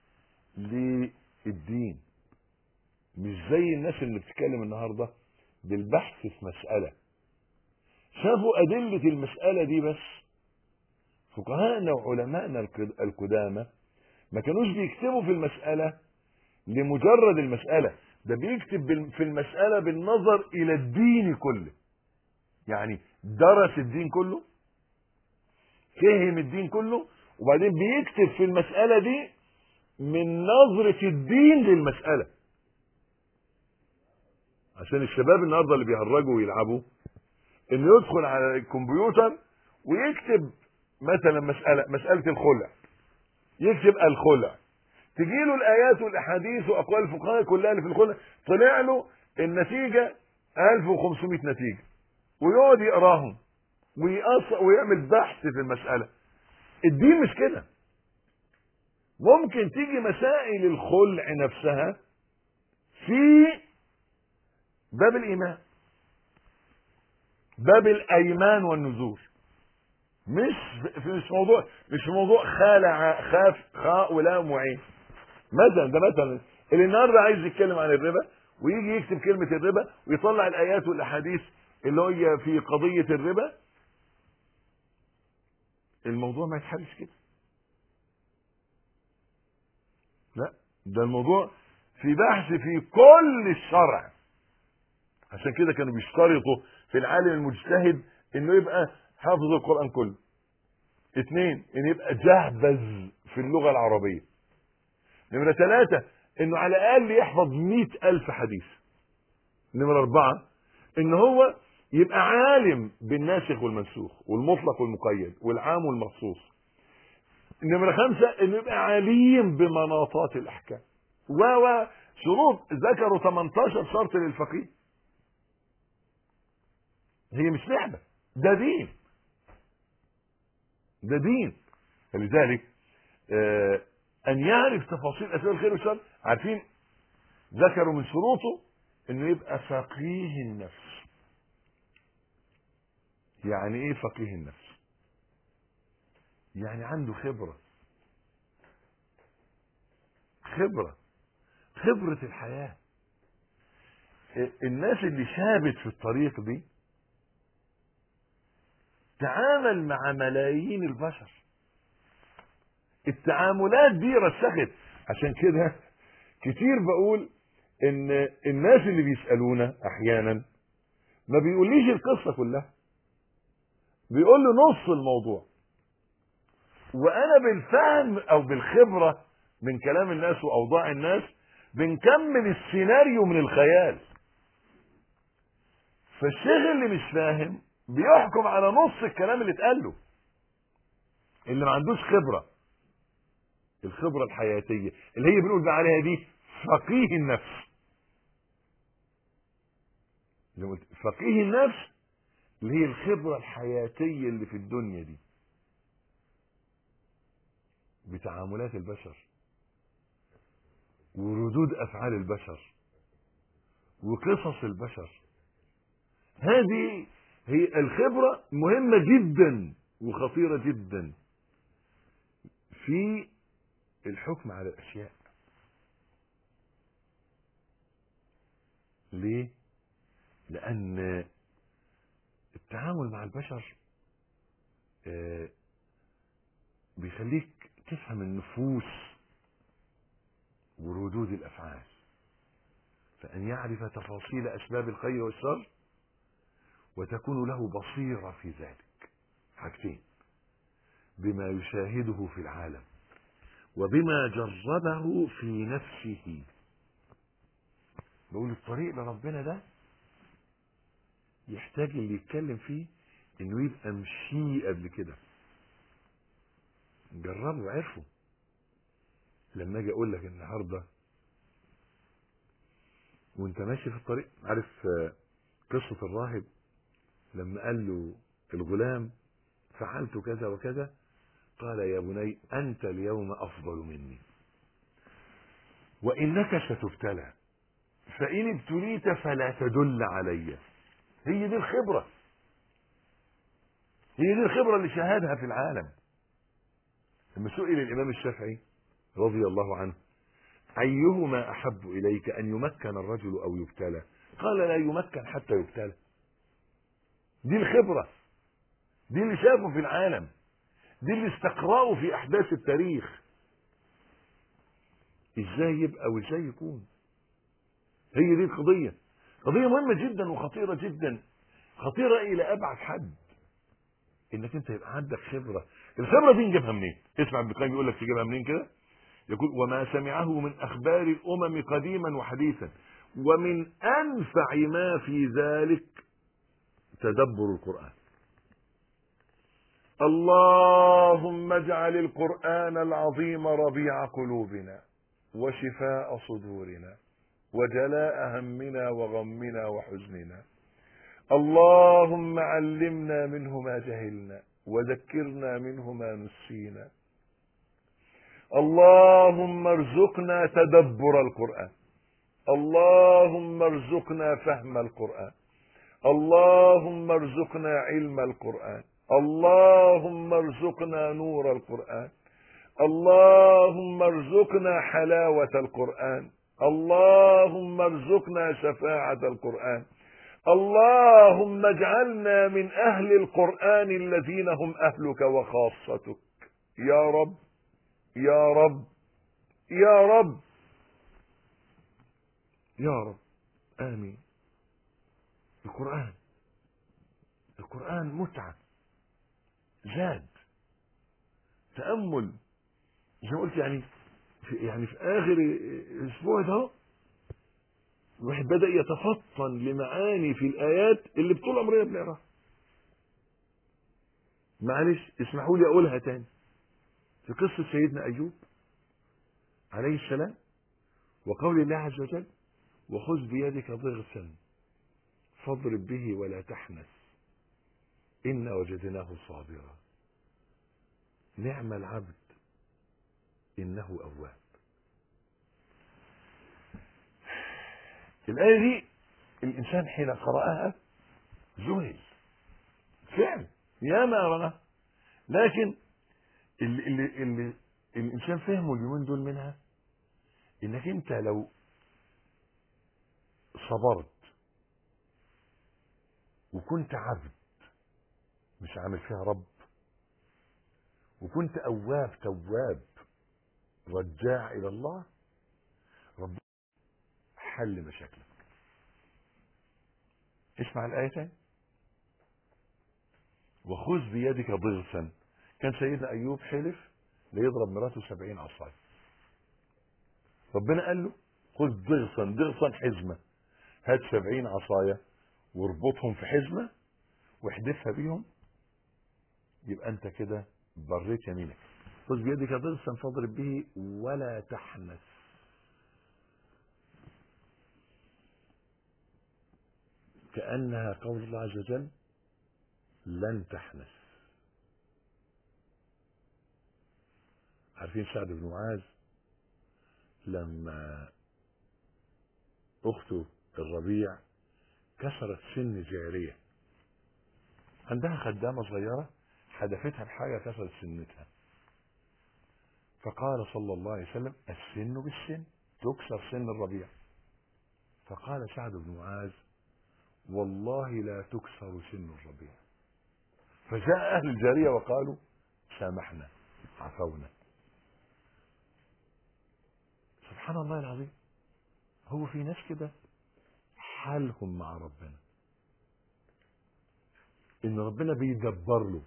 للدين، مش زي الناس اللي بتتكلم النهاردة بالبحث في مسألة. شافوا أدلة المسألة دي بس. فقهاءنا وعلمائنا القدامى ما كانوش بيكتبوا في المسألة لمجرد المسألة، ده بيكتب في المسألة بالنظر إلى الدين كله. يعني درس الدين كله، فهم الدين كله، وبعدين بيكتب في المسألة دي من نظرة الدين للمسألة. عشان الشباب النهارده اللي بيهرجوا ويلعبوا، انه يدخل على الكمبيوتر ويكتب مثلا مسألة مسألة الخلع، يكتب الخلع، تجي له الآيات والأحاديث وأقوال الفقهاء كلها اللي في الخلع، طلع له النتيجة ألف وخمسمائة نتيجة، ويقعد يقراهم ويعمل بحث في المسألة. الدين مش كده. ممكن تيجي مسائل الخلع نفسها في باب الإيمان، باب الأيمان والنذور، مش مش موضوع مش موضوع خالع خاف خاء ولام وعين. مثلا ده مثلا اللي النهارده عايز يتكلم عن الربا ويجي يكتب كلمة الربا ويطلع الآيات والأحاديث اللي هي في قضية الربا، الموضوع ما يتحلش كده. لا، ده الموضوع في بحث في كل الشرع. عشان كده كانوا بيشترطوا في العالم المجتهد انه يبقى حافظ القرآن كله. اثنين، انه يبقى جهبذ في اللغة العربية. نمرة ثلاثة، انه على الاقل يحفظ مئة الف حديث. نمرة اربعة، ان هو يبقى عالم بالناسخ والمنسوخ والمطلق والمقيد والعام والمخصوص. نمرة خمسة، انه يبقى عليم بمناطات الاحكام. و شروط ذكروا ثمانية عشر شرط للفقيه. هي مش لعبة، ده دين، ده دين. فلذلك آه ان يعرف تفاصيل اسباب الخير والشر. عارفين ذكروا من شروطه انه يبقى فقيه النفس. يعني ايه فقيه النفس؟ يعني عنده خبرة خبرة خبرة الحياة. الناس اللي شابت في الطريق دي تعامل مع ملايين البشر، التعاملات دي رسخت. عشان كده كتير بقول ان الناس اللي بيسألونا احيانا ما بيقوليش القصة كلها، بيقول له نص الموضوع، وانا بالفهم او بالخبرة من كلام الناس واوضاع الناس بنكمل السيناريو من الخيال. فالشيخ اللي مش فاهم بيحكم على نص الكلام اللي اتقال له، اللي ما عندوش خبرة، الخبرة الحياتية اللي هي بنقول بقى عليها دي فقيه النفس. فقيه النفس اللي هي الخبرة الحياتية اللي في الدنيا دي بتعاملات البشر وردود افعال البشر وقصص البشر. هذه هي الخبرة، مهمة جدا وخطيرة جدا في الحكم على الاشياء. ليه؟ لان التعامل مع البشر بيخليك تفهم النفوس وردود الافعال، فان يعرف تفاصيل اسباب الخير والشر وتكون له بصيرة في ذلك. حاجتين: بما يشاهده في العالم وبما جربه في نفسه. بقول الطريق لربنا ده يحتاج اللي يتكلم فيه انه يبقى مشي قبل كده، جربه وعرفه. لما اجي اقول لك النهارده وانت ماشي في الطريق، عارف قصة الراهب لما قال له الغلام فعلت كذا وكذا، قال يا بني انت اليوم افضل مني وانك ستبتلى فان ابتليت فلا تدل علي. هي دي الخبرة، هي دي الخبرة اللي شاهدها في العالم. لما سئل الامام الشافعي رضي الله عنه ايهما احب اليك ان يمكن الرجل او يبتلى، قال لا يمكن حتى يبتلى. دي الخبرة، دي اللي شافه في العالم، دي اللي استقرأوا في احداث التاريخ ازاي يبقى وازاي يكون. هي دي القضية، قضية مهمة جدا وخطيرة جدا، خطيرة الى ابعد حد، انك انت يبقى عندك خبرة. الخبرة دي نجيبها منين؟ اسمع ابن القيم يقول لك تجيبها منين كده، يقول وما سمعه من اخبار الامم قديما وحديثا ومن انفع ما في ذلك تدبر القرآن. اللهم اجعل القرآن العظيم ربيع قلوبنا وشفاء صدورنا وجلاء همنا وغمنا وحزننا. اللهم علمنا منه ما جهلنا وذكرنا منه ما نسينا. اللهم ارزقنا تدبر القرآن، اللهم ارزقنا فهم القرآن، اللهم ارزقنا علم القرآن، اللهم ارزقنا نور القرآن، اللهم ارزقنا حلاوة القرآن، اللهم ارزقنا شفاعة القرآن، اللهم اجعلنا من أهل القرآن الذين هم أهلك وخاصتك يا رب يا رب يا رب يا رب آمين. القرآن القرآن متعة، زاد تأمل زي ما قلت. يعني في يعني في آخر الأسبوع ده الواحد بدأ يتفطن لمعاني في الآيات اللي بطول عمرنا بنقراها. معلش اسمحوا لي أقولها تاني. في قصة سيدنا أيوب عليه السلام وقول الله عز وجل وخذ بيدك ضغثا فاضرب به ولا تحنث إنا وجدناه صابرا نعم العبد إنه أواب. الآية دي الإنسان حين قرأها ذهل فعلا يا ما أراها، لكن اللي, اللي, اللي الإنسان فهمه اليومين دول منها إنك أنت لو صبرت وكنت عبد مش عامل فيها رب، وكنت أواب تواب رجاع إلى الله، رب حل مشاكلك. اسمع الآية تاني. وخذ بيدك ضغثا. كان سيدنا أيوب حلف ليضرب مراته سبعين عصاية. ربنا قال له خذ ضغثا، ضغثا حزمة، هات سبعين عصاية واربطهم في حزمة واحدفها بيهم، يبقى انت كده بريت يمينك. خذ بيدك ضغثا فاضرب به ولا تحنث. كأنها قول الله عز وجل لن تحنث. عارفين سعد بن معاذ لما اخته الربيع كسرت سن جارية، عندها خدامة صغيرة حدفتها بحاجة كسرت سنتها، فقال صلى الله عليه وسلم السن بالسن تكسر سن الربيع. فقال سعد بن معاذ والله لا تكسر سن الربيع. فجاء أهل الجارية وقالوا سامحنا عفونا. سبحان الله العظيم. هو في ناس كده حالهم مع ربنا ان ربنا بيدبر له،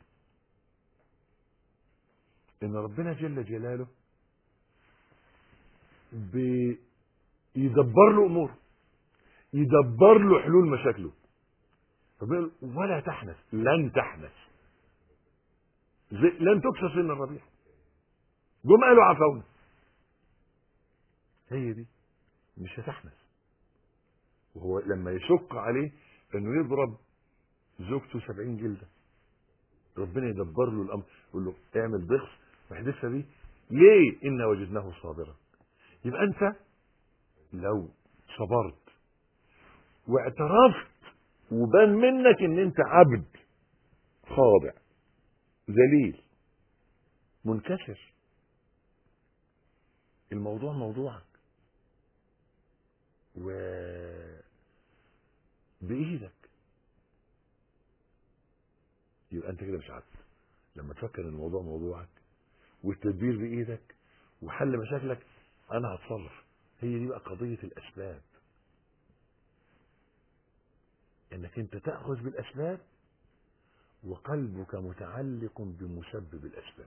ان ربنا جل جلاله بيدبر له امور، يدبر له حلول مشاكله. ربنا ولا تحنث، لن تحنث، لن تكسر سن الربيع. جم قالوا عفونا. هي دي مش هتحنث. وهو لما يشق عليه انه يضرب زوجته سبعين جلدة، ربنا يدبر له الامر، يقول له اعمل ضغط واحدثها بيه. ليه؟ انا وجدناه صابرا. يبقى انت لو صبرت واعترفت وبان منك ان انت عبد خاضع ذليل منكسر، الموضوع موضوعك وبإيدك، يبقى انت كده مش عبد. لما تفكر ان الموضوع موضوعك والتدبير بإيدك وحل مشاكلك، انا هتصرف. هي دي بقى قضية الاسباب، انك انت تأخذ بالاسباب وقلبك متعلق بمسبب الاسباب.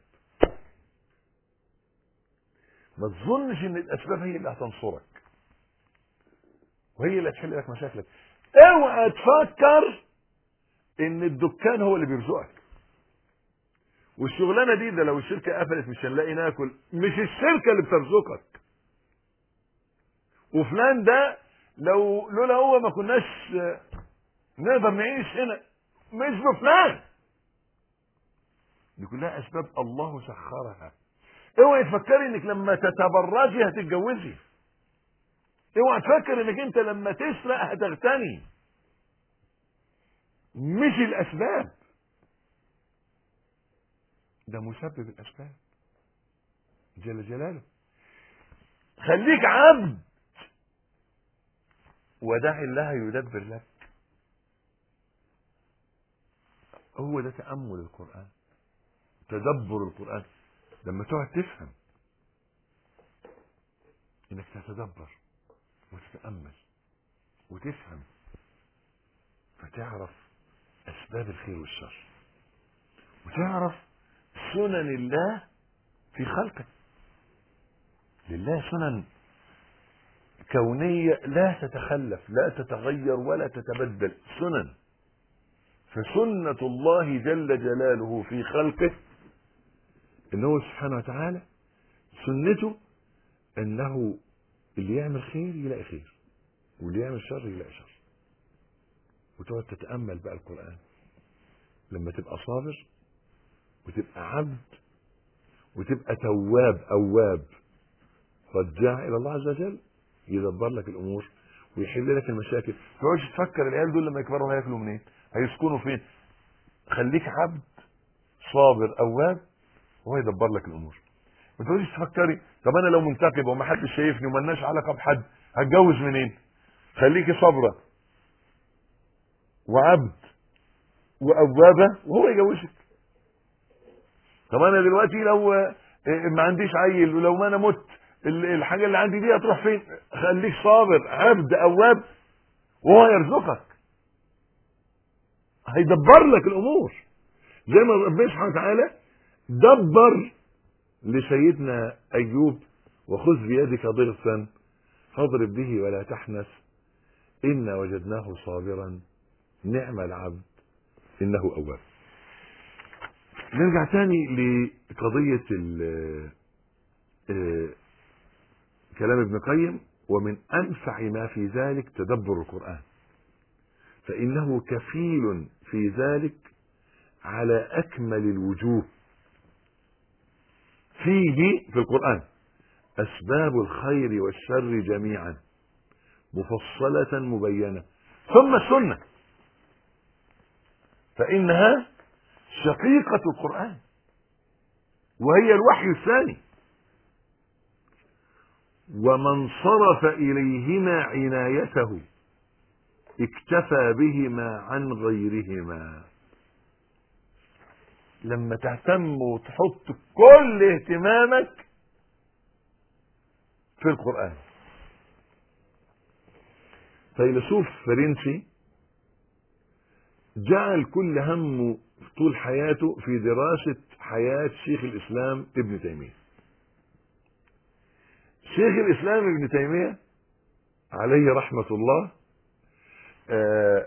ما تظنش ان الاسباب هي اللي هتنصرك وهي اللي هتحل لك مشاكلك. اوعى تفكر ان الدكان هو اللي بيرزقك والشغلانه دي، ده لو الشركه قفلت مش هنلاقي ناكل. مش الشركه اللي بترزقك، وفلان ده لو لولا هو ما كناش نقدر نعيش هنا. مش بفلان، دي كلها اسباب الله سخرها. اوعى تفكري انك لما تتبرجي هتتجوزي. اوعى تفكر انك انت لما تسرق هتغتني. مش الاسباب، ده مسبب الاسباب جل جلاله. خليك عبد ودع الله يدبر لك. هو ده تأمل القرآن، تدبر القرآن. لما تقعد تفهم انك تتدبر وتتأمل وتفهم، فتعرف اسباب الخير والشر، وتعرف سنن الله في خلقه. لله سنن كونية لا تتخلف، لا تتغير ولا تتبدل، سنن. فسنة الله جل جلاله في خلقه انه سبحانه وتعالى سنته انه اللي يعمل خير يلاقي خير واللي يعمل شر يلاقي شر. وتقعد تتأمل بقى القرآن لما تبقى صابر وتبقى عبد وتبقى تواب أواب رجاع إلى الله عز وجل، يدبر لك الأمور ويحل لك المشاكل. ما تقعدش تفكر العيال دول لما يكبروا هياكلوا منين، هيسكنوا فين. خليك عبد صابر أواب وهو يدبر لك الأمور. ما تقعدش تفكري طب أنا لو منتقب وما حدش شايفني وما لناش علاقة بحد هتجوز منين. خليكي صابرة وعبد وأوابة وهو يجوزك. طب انا دلوقتي لو ما عنديش عيل ولو ما انا مت الحاجه اللي عندي دي هتروح فين؟ خليك صابر عبد اواب وهو يرزقك، هيدبر لك الامور زي ما ربنا سبحانه وتعالى دبر لسيدنا ايوب: وخذ بيدك ضغثا فاضرب به ولا تحنث انا وجدناه صابرا نعم العبد انه اواب. نرجع تاني لقضيه كلام ابن القيم: ومن انفع ما في ذلك تدبر القرآن فانه كفيل في ذلك على اكمل الوجوه. فيه في القرآن اسباب الخير والشر جميعا مفصلة مبينة، ثم السنة فانها شقيقة القرآن وهي الوحي الثاني، ومن صرف اليهما عنايته اكتفى بهما عن غيرهما. لما تهتم وتحط كل اهتمامك في القرآن. فيلسوف فرنسي جعل كل همه طول حياته في دراسة حياة شيخ الإسلام ابن تيمية. شيخ الإسلام ابن تيمية عليه رحمة الله آه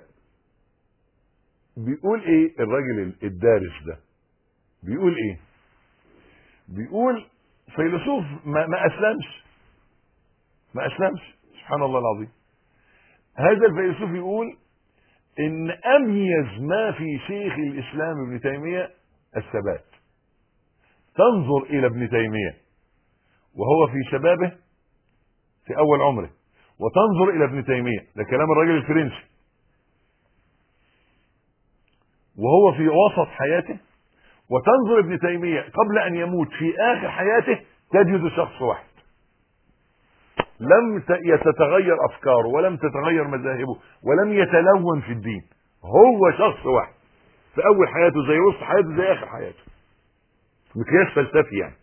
بيقول ايه الراجل الدارس ده؟ بيقول ايه؟ بيقول فيلسوف ما, ما اسلمش ما اسلمش سبحان الله العظيم. هذا الفيلسوف يقول ان اميز ما في شيخ الاسلام ابن تيمية الثبات. تنظر الى ابن تيمية وهو في شبابه في اول عمره، وتنظر الى ابن تيمية، ده كلام الراجل الفرنسي، وهو في وسط حياته، وتنظر ابن تيمية قبل ان يموت في اخر حياته تجد شخص واحد لم تتغير افكاره ولم تتغير مذاهبه ولم يتلون في الدين، هو شخص واحد في اول حياته زي وسط حياته زي اخر حياته. مقياس فلسفي يعني.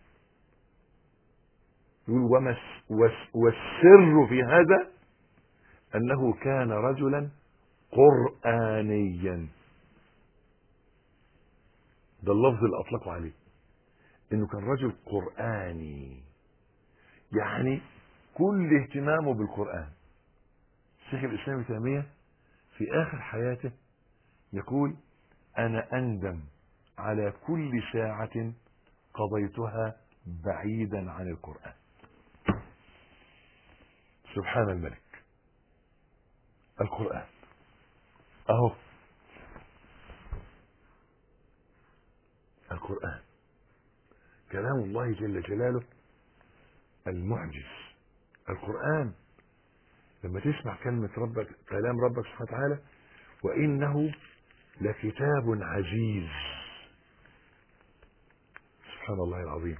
يقول ومس والسر في هذا انه كان رجلا قرآنيا. ده اللفظ اللي اطلقوا عليه، انه كان رجل قرآني، يعني كل اهتمامه بالقرآن. الشيخ الاسلام ابن تيمية في اخر حياته يقول: انا اندم على كل ساعة قضيتها بعيدا عن القرآن. سبحان الملك. القرآن اهو، القرآن كلام الله جل جلاله المعجز. القرآن لما تسمع كلمة ربك، كلام ربك سبحانه وتعالى: وإنه لكتاب عزيز. سبحان الله العظيم.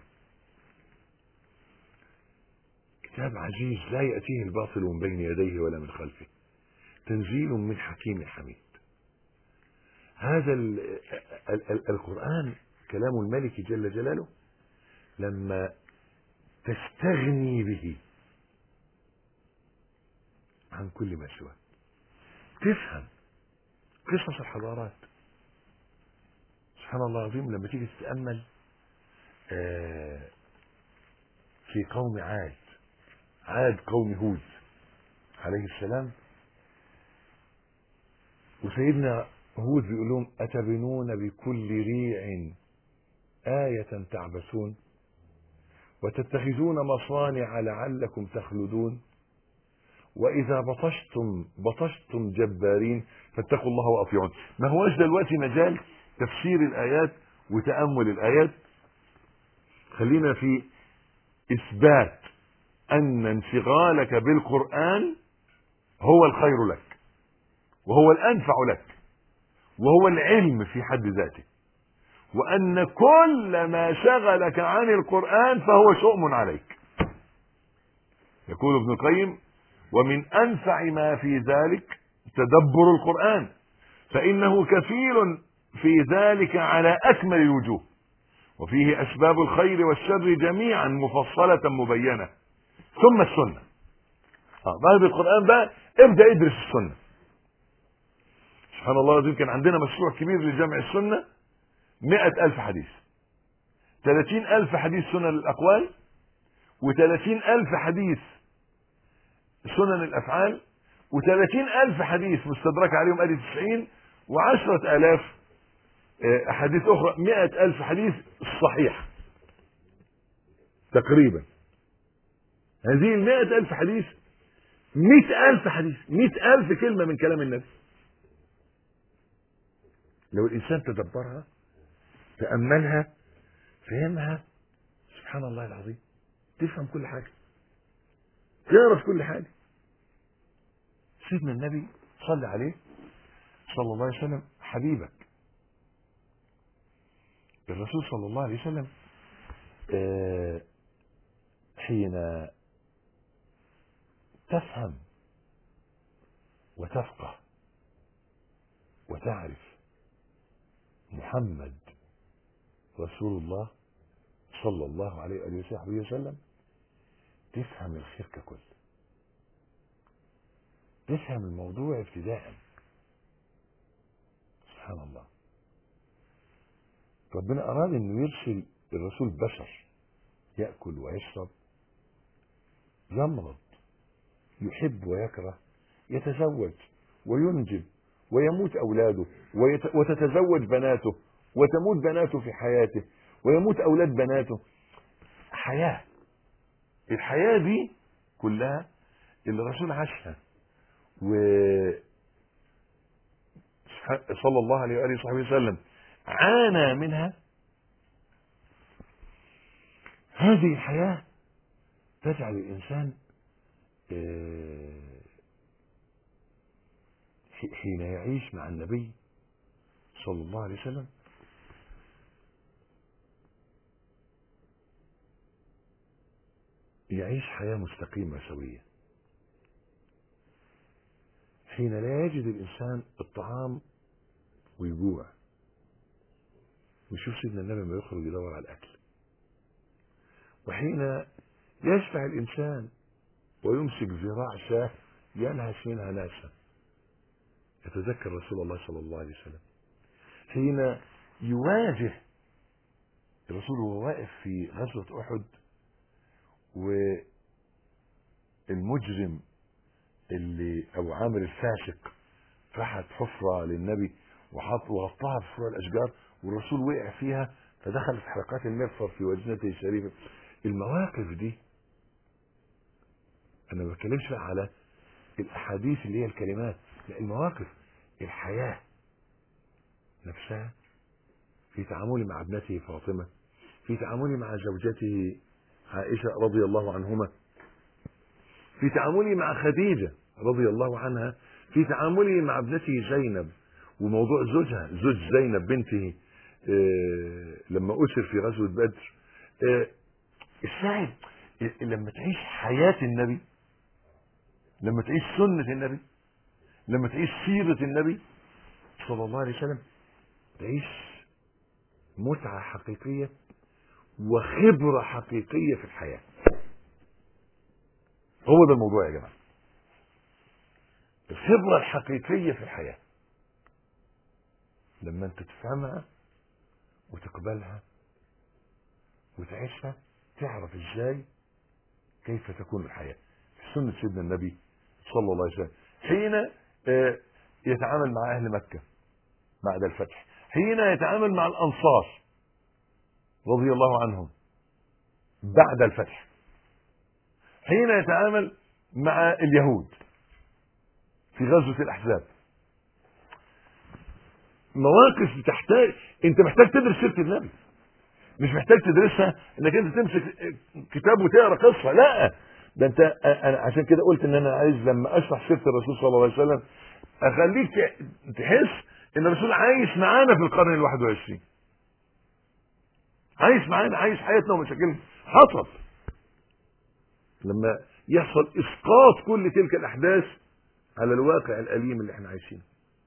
كتاب عزيز لا يأتيه الباطل من بين يديه ولا من خلفه، تنزيل من حكيم حميد. هذا ال ال ال القرآن كلام الملك جل جلاله. لما تستغني به عن كل ما سواه، تفهم قصص الحضارات. سبحان الله العظيم. لما تيجي تتأمل في قوم عاد، عاد قوم هود عليه السلام، وسيدنا هود بيقول لهم: أتبنون بكل ريع آية تعبثون وتتخذون مصانع لعلكم تخلدون وإذا بطشتم بطشتم جبارين فاتقوا الله وأطيعون. ما هوش دلوقتي مجال تفسير الآيات وتأمل الآيات، خلينا في إثبات أن انشغالك بالقرآن هو الخير لك وهو الأنفع لك وهو العلم في حد ذاته، وأن كل ما شغلك عن القرآن فهو شؤم عليك. يقول ابن القيم: ومن أنفع ما في ذلك تدبر القرآن فإنه كفيل في ذلك على أكمل الوجوه، وفيه أسباب الخير والشر جميعا مفصلة مبينة، ثم السنة. اه بعد القرآن بقى ابدأ ادرس السنة. سبحان الله العظيم، كان عندنا مشروع كبير لجمع السنة، مئة ألف حديث، ثلاثين ألف حديث سنن الأقوال، وثلاثين ألف حديث سنن الأفعال، وثلاثين ألف حديث مستدرك عليهم أدي تسعين، وعشرة آلاف أحاديث أخرى، مئة ألف حديث صحيح تقريبا. هذه المئة ألف حديث مئة ألف حديث، مئة ألف كلمة من كلام النبي. لو الإنسان تدبرها تأملها فهمها، سبحان الله العظيم، تفهم كل حاجة، تعرف كل حاجة. سيدنا النبي صلى عليه صلى الله عليه وسلم حبيبك. الرسول صلى الله عليه وسلم آه حين تفهم وتفقه وتعرف محمد رسول الله صلى الله عليه وآله وسلم، تفهم الخير ككل، تفهم الموضوع ابتداء. سبحان الله، ربنا أراد أنه يرسل الرسول بشر يأكل ويشرب، يمرض، يحب ويكره، يتزوج وينجب ويموت أولاده، ويت... وتتزوج بناته وتموت بناته في حياته ويموت أولاد بناته. حياة، الحياة دي كلها اللي الرسول عاشها و صلى الله عليه وآله وصحبه وسلم عانى منها. هذه الحياة تجعل الإنسان حين يعيش مع النبي صلى الله عليه وسلم يعيش حياة مستقيمة سوية. حين لا يجد الإنسان الطعام ويجوع، ويشوف سيدنا النبي لما يخرج يدور على الأكل. وحين يشبع الإنسان ويمسك ذراع شاه ينهش منها ناسا، يتذكر رسول الله صلى الله عليه وسلم. حين يواجه الرسول وهو واقف في غزوة أحد والمجرم اللي أبو عامر الفاسق فتحت حفرة للنبي وحط وغطاها بفروع الأشجار، والرسول وقع فيها فدخلت حلقات المغفر في وجنته الشريفة. المواقف دي أنا ما بتكلمش بقى على الأحاديث اللي هي الكلمات، لا، المواقف، الحياة نفسها، في تعاملي مع ابنته فاطمة، في تعاملي مع زوجته عائشة رضي الله عنهما، في تعاملي مع خديجة رضي الله عنها، في تعاملي مع ابنته زينب وموضوع زوجها، زوج زينب بنته آه لما أسر في غزوة بدر. آه السعيد لما تعيش حياة النبي، لما تعيش سنة النبي، لما تعيش سيرة النبي صلى الله عليه وسلم، تعيش متعة حقيقية وخبرة حقيقية في الحياة. هو ده الموضوع يا جماعة، الخبرة الحقيقية في الحياة. لما انت تفهمها وتقبلها وتعيشها تعرف ازاي كيف تكون الحياة في سنة سيدنا النبي صلى الله عليه وسلم. حين يتعامل مع أهل مكة بعد الفتح، حين يتعامل مع الأنصار رضي الله عنهم بعد الفتح، حين يتعامل مع اليهود في غزوة الأحزاب. مواقف بتحتاج، انت محتاج تدرس سيرة النبي، مش محتاج تدرسها انك انت تمسك كتاب وتقرا قصة، لا، ده انت انا عشان كده قلت ان انا عايز لما اشرح سيرة الرسول صلى الله عليه وسلم اخليك تحس ان الرسول عايش معانا في القرن الواحد وعشرين، عايش معانا، عايش حياتنا ومشاكلنا. حصل لما يحصل اسقاط كل تلك الاحداث على الواقع الاليم اللي احنا عايشينه.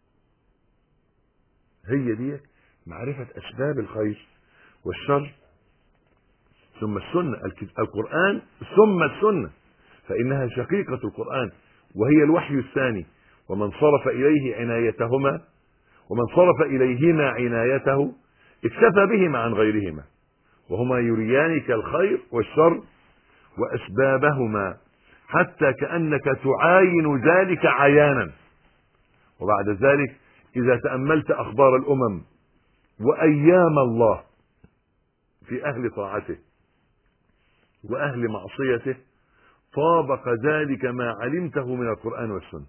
هي دي معرفة اسباب الخير والشر، ثم السنة، القرآن ثم السنة. فإنها شقيقة القرآن وهي الوحي الثاني، ومن صرف إليه عنايتهما ومن صرف إليهما عنايته اكتفى بهما عن غيرهما، وهما يريانك الخير والشر وأسبابهما حتى كأنك تعاين ذلك عيانا. وبعد ذلك إذا تأملت أخبار الأمم وأيام الله في أهل طاعته وأهل معصيته طابق ذلك ما علمته من القرآن والسنة.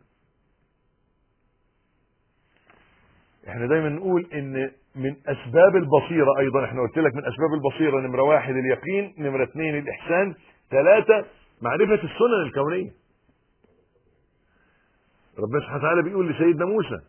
احنا دايما نقول ان من اسباب البصيرة ايضا، احنا قلت لك من اسباب البصيرة نمرة واحد اليقين، نمرة اثنين الاحسان، ثلاثة معرفة السنن الكونية. ربنا سبحانه وتعالى بيقول لسيدنا موسى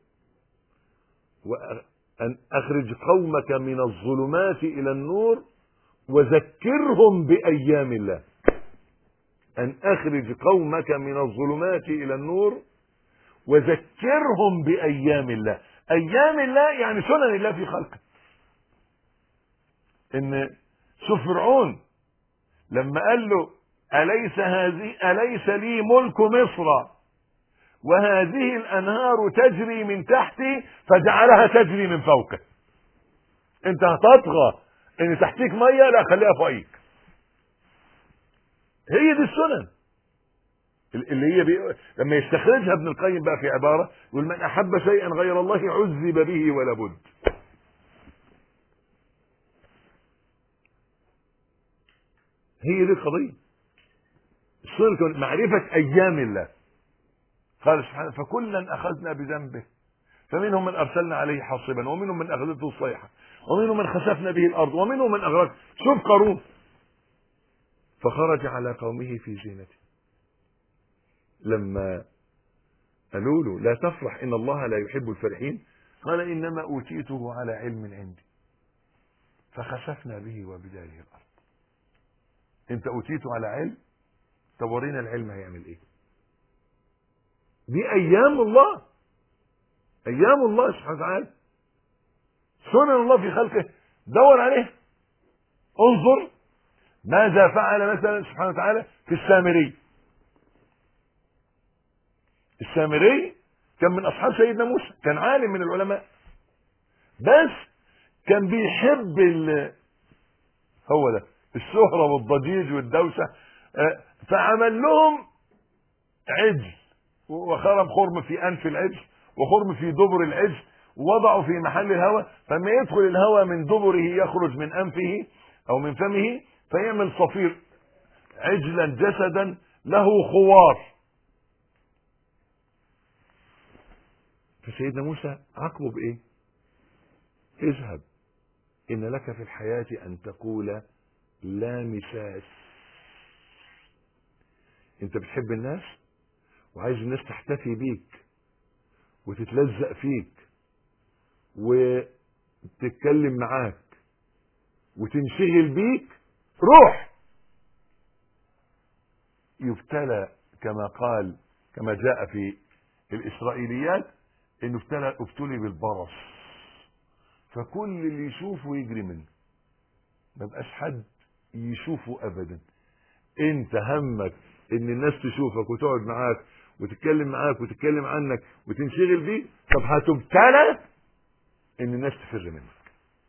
وأن أخرج قومك من الظلمات إلى النور وذكرهم بأيام الله. أن أخرج قومك من الظلمات إلى النور وذكرهم بأيام الله. أيام الله يعني سنن الله في خلقه. إن شوف فرعون لما قال له أليس هذه أليس لي ملك مصر وهذه الأنهار تجري من تحتي فجعلها تجري من فوقه. انت هتطغى ان تحتيك ميه؟ لا، خليها فوقيك. هي دي السنن اللي هي بي... لما يستخرجها ابن القيم بقى في عبارة يقول من أحب شيئا غير الله عذب به ولا بد. هي دي القضية، السنن معرفة أيام الله. قال سبحانه فكلا أخذنا بذنبه فمنهم من أرسلنا عليه حاصبا ومنهم من أخذته الصيحة ومنهم من خسفنا به الأرض ومنهم من أغرق. شوف قارون فخرج على قومه في زينته لما قالوا له لا تفرح إن الله لا يحب الفرحين قال إنما أوتيته على علم عندي فخسفنا به وبداره الأرض. أنت أوتيته على علم، طب ورينا العلم هيعمل إيه؟ دي أيام الله، أيام الله سبحانه وتعالى، سنن الله في خلقه. دور عليه، انظر ماذا فعل مثلا سبحانه وتعالى في السامري. السامري كان من أصحاب سيدنا موسى، كان عالم من العلماء، بس كان بيحب ال... هو ده الشهرة والضجيج والدوسة، فعمل لهم عجل وخرم خرم في أنف العجل وخرم في دبر العجل ووضعه في محل الهواء، فما يدخل الهواء من دبره يخرج من أنفه أو من فمه فيعمل صفير عجلا جسدا له خوار. فسيدنا موسى عاقبه بإيه؟ اذهب إن لك في الحياة أن تقول لا مساس. أنت بتحب الناس وعايز الناس تحتفي بيك وتتلزق فيك وتتكلم معاك وتنشغل بيك، روح. يبتلى كما قال كما جاء في الإسرائيليات انه ابتلى ابتلي بالبرص، فكل اللي يشوفه يجري منه، ما بقاش حد يشوفه ابدا. انت همك ان الناس تشوفك وتقعد معاك وتتكلم معاك وتتكلم عنك وتنشغل بيك، طب هتبتلى ان الناس تفر منك.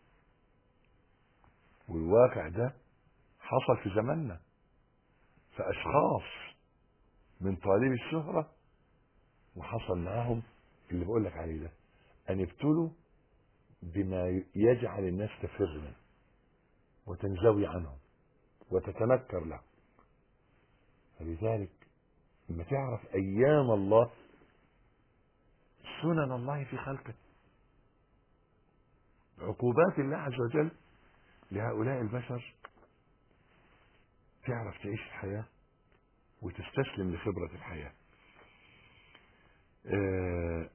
والواقع ده حصل في زماننا، فاشخاص من طالب الشهرة وحصل معاهم اللي بقول لك عليه ده، ان ابتلوا بما يجعل الناس تفر منه وتنزوي عنهم وتتنكر له. فلذلك لما تعرف ايام الله، سنن الله في خلقه، عقوبات الله عز وجل لهؤلاء البشر، تعرف تعيش الحياة وتستسلم لخبرة الحياة. أه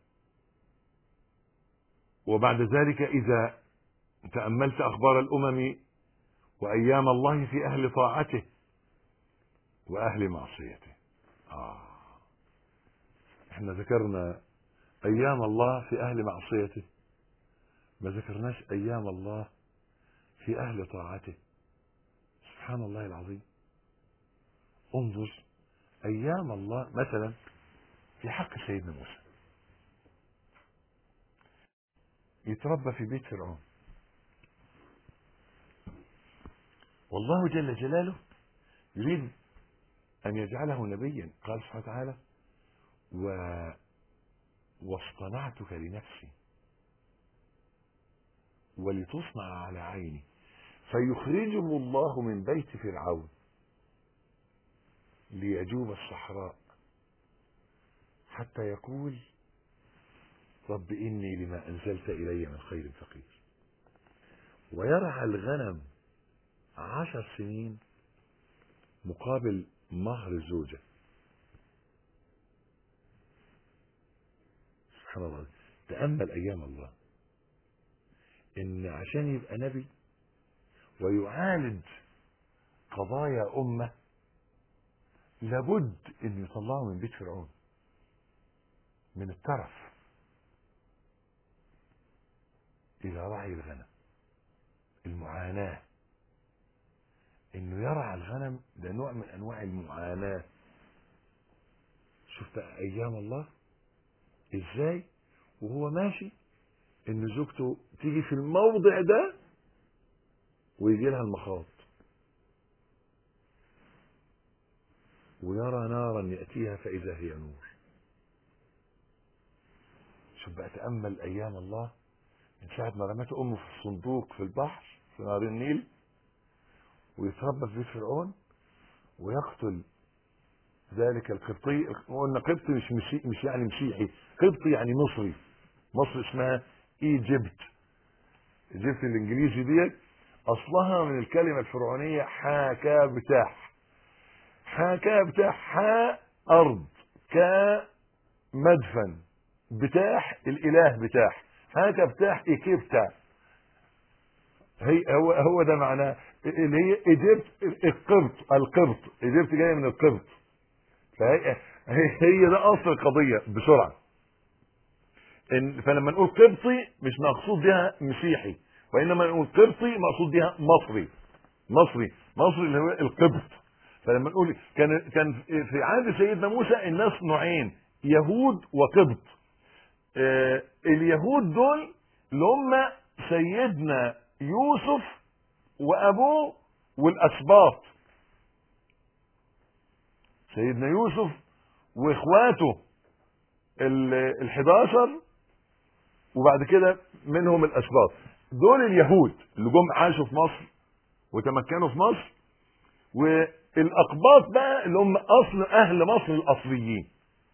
وبعد ذلك إذا تأملت أخبار الأمم وأيام الله في أهل طاعته وأهل معصيته. آه. احنا ذكرنا أيام الله في أهل معصيته، ما ذكرناش أيام الله في أهل طاعته. سبحان الله العظيم. انظر ايام الله مثلا في حق سيدنا موسى يتربى في بيت فرعون، والله جل جلاله يريد ان يجعله نبيا. قال سبحانه وتعالى: و واصطنعتك لنفسي ولتصنع على عيني. فيخرجه الله من بيت فرعون ليجوب الصحراء حتى يقول: رب إني لما أنزلت إلي من خير فقير. ويرعى الغنم عشر سنين مقابل مهر الزوجة. سبحان الله. تأمل أيام الله، إن عشان يبقى نبي ويعالج قضايا أمة لابد إن يطلعه من بيت فرعون، من الترف إلى رعي الغنم. المعاناة، إنه يرعى الغنم ده نوع من أنواع المعاناة. شفت أيام الله إزاي وهو ماشي، إن زوجته تيجي في الموضع ده ويجي لها المخاض، ويرى نارا يأتيها فإذا هي نور. شوف بقى، تأمل أيام الله من ساعة ما رمته أمه في الصندوق في البحر في نهر النيل، ويتربى في بيت فرعون ويقتل ذلك القبطي. وقلنا قبطي مش مسيحي، مش يعني مسيحي، قبطي يعني مصري. مصر اسمها ايجيبت. ايجيبت الانجليزي ديت اصلها من الكلمة الفرعونية حاكا بتاح. حاكا بتاح، حا ارض، كا مدفن، بتاح الاله بتاح، حاكا بتاح ايكيبتا. هي هو هو ده معناه اللي هي ايجيبت. القبط، القبط ايجيبت جايه من القبط. فهي هي ده اصل القضيه بسرعه. إن فلما نقول قبطي مش مقصود بها مسيحي، وانما نقول قبطي مقصود بها مصري. مصري مصري اللي هو القبط. فلما نقول كان كان في عهد سيدنا موسى الناس نوعين، يهود وقبط. آه اليهود دول اللي هم سيدنا يوسف وابوه والاسباط. سيدنا يوسف واخواته الحداشر، وبعد كده منهم الاسباط. دول اليهود اللي جم عاشوا في مصر وتمكنوا في مصر. والاقباط بقى اللي هم اصل اهل مصر الاصليين.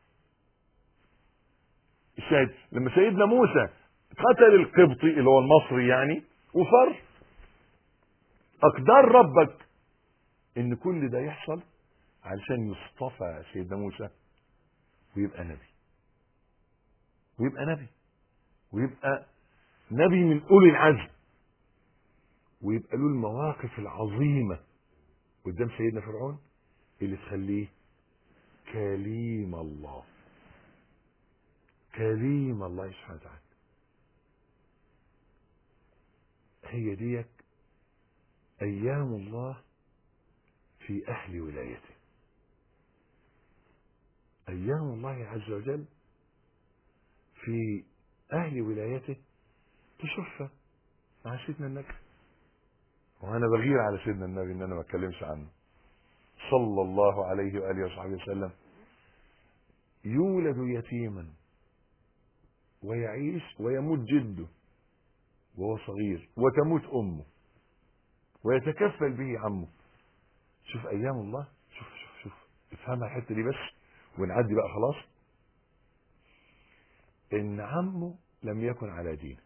الشاهد لما سيدنا موسى قتل القبطي اللي هو المصري يعني وفر، اقدار ربك ان كل ده يحصل علشان يصطفى سيدنا موسى ويبقى نبي، ويبقى نبي ويبقى نبي من اولي العزم، ويبقى له المواقف العظيمه قدام سيدنا فرعون اللي تخليه كليم الله. كليم الله سبحانه وتعالى. هي ديك ايام الله في اهل ولايته. ايام الله عز وجل في اهل ولايته تشوفها مع سيدنا النبي. وانا بغير على سيدنا النبي ان انا ما اتكلمش عنه صلى الله عليه واله وصحبه وسلم. يولد يتيما ويعيش ويموت جده وهو صغير، وتموت امه ويتكفل به عمه. شوف ايام الله. شوف شوف شوف افهمها الحته دي بس ونعدي بقى خلاص. ان عمه لم يكن على دينه،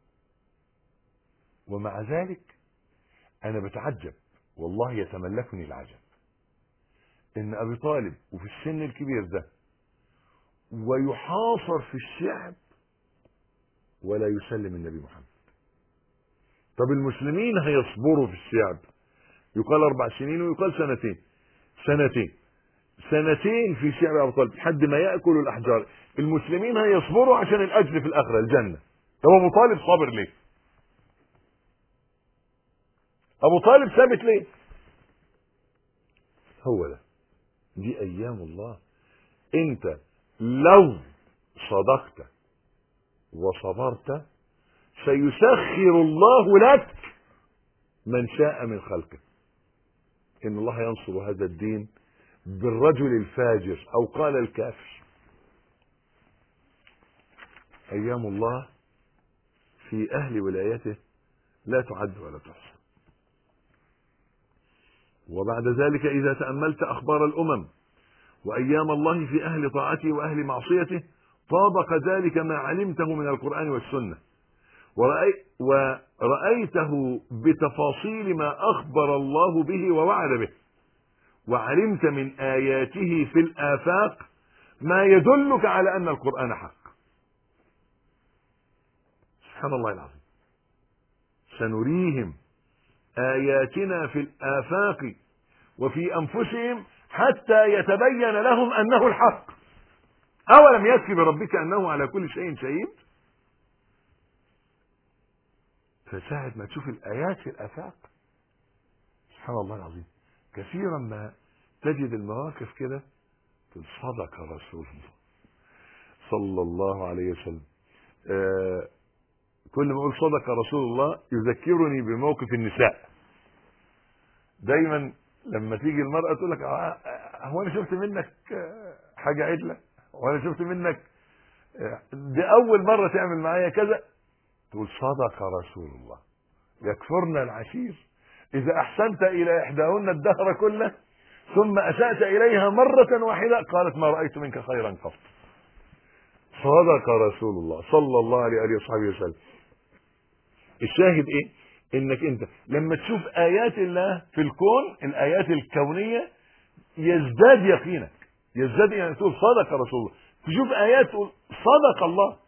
ومع ذلك انا بتعجب والله يتملكني العجب ان ابي طالب وفي السن الكبير ده ويحاصر في الشعب ولا يسلم النبي محمد. طب المسلمين هيصبروا في الشعب، يقال اربع سنين ويقال سنتين سنتين سنتين في شعب ابو طالب لحد ما ياكلوا الاحجار. المسلمين هيصبروا عشان الاجر في الاخره الجنه. طب ابو طالب صابر ليه؟ ابو طالب ثابت ليه؟ هو ده دي ايام الله. انت لو صدقت وصبرت سيسخر الله لك من شاء من خلقه. ان الله ينصر هذا الدين بالرجل الفاجر او قال الكافر. ايام الله في اهل ولايته لا تعد ولا تحصى. وبعد ذلك اذا تأملت اخبار الامم وايام الله في اهل طاعته واهل معصيته طابق ذلك ما علمته من القرآن والسنة، ورأي ورأيته بتفاصيل ما اخبر الله به ووعد به، وعلمت من آياته في الآفاق ما يدلك على أن القرآن حق. سبحان الله العظيم. سنريهم آياتنا في الآفاق وفي أنفسهم حتى يتبين لهم أنه الحق. أولم يكفي بربك أنه على كل شيء شهيد؟ فساعة ما تشوف الآيات في الآفاق سبحان الله العظيم كثيرا ما تجد المواقف كده تقول صدق رسول الله صلى الله عليه وسلم. آه كل ما اقول صدق رسول الله يذكرني بموقف النساء. دايما لما تيجي المرأة تقول لك آه هو انا شفت منك حاجة عدلة، هو انا شفت منك دي اول مرة تعمل معايا كذا، تقول صدق رسول الله. يكفرن العشير اذا احسنت الى احداهن الدهر كله ثم اسأت اليها مرة واحدة قالت ما رأيت منك خيرا قط. صدق رسول الله صلى الله عليه وصحبه وسلم. الشاهد ايه؟ انك انت لما تشوف ايات الله في الكون الايات الكونية يزداد يقينك، يزداد يعني تقول صدق رسول الله. تشوف ايات تقول صدق الله.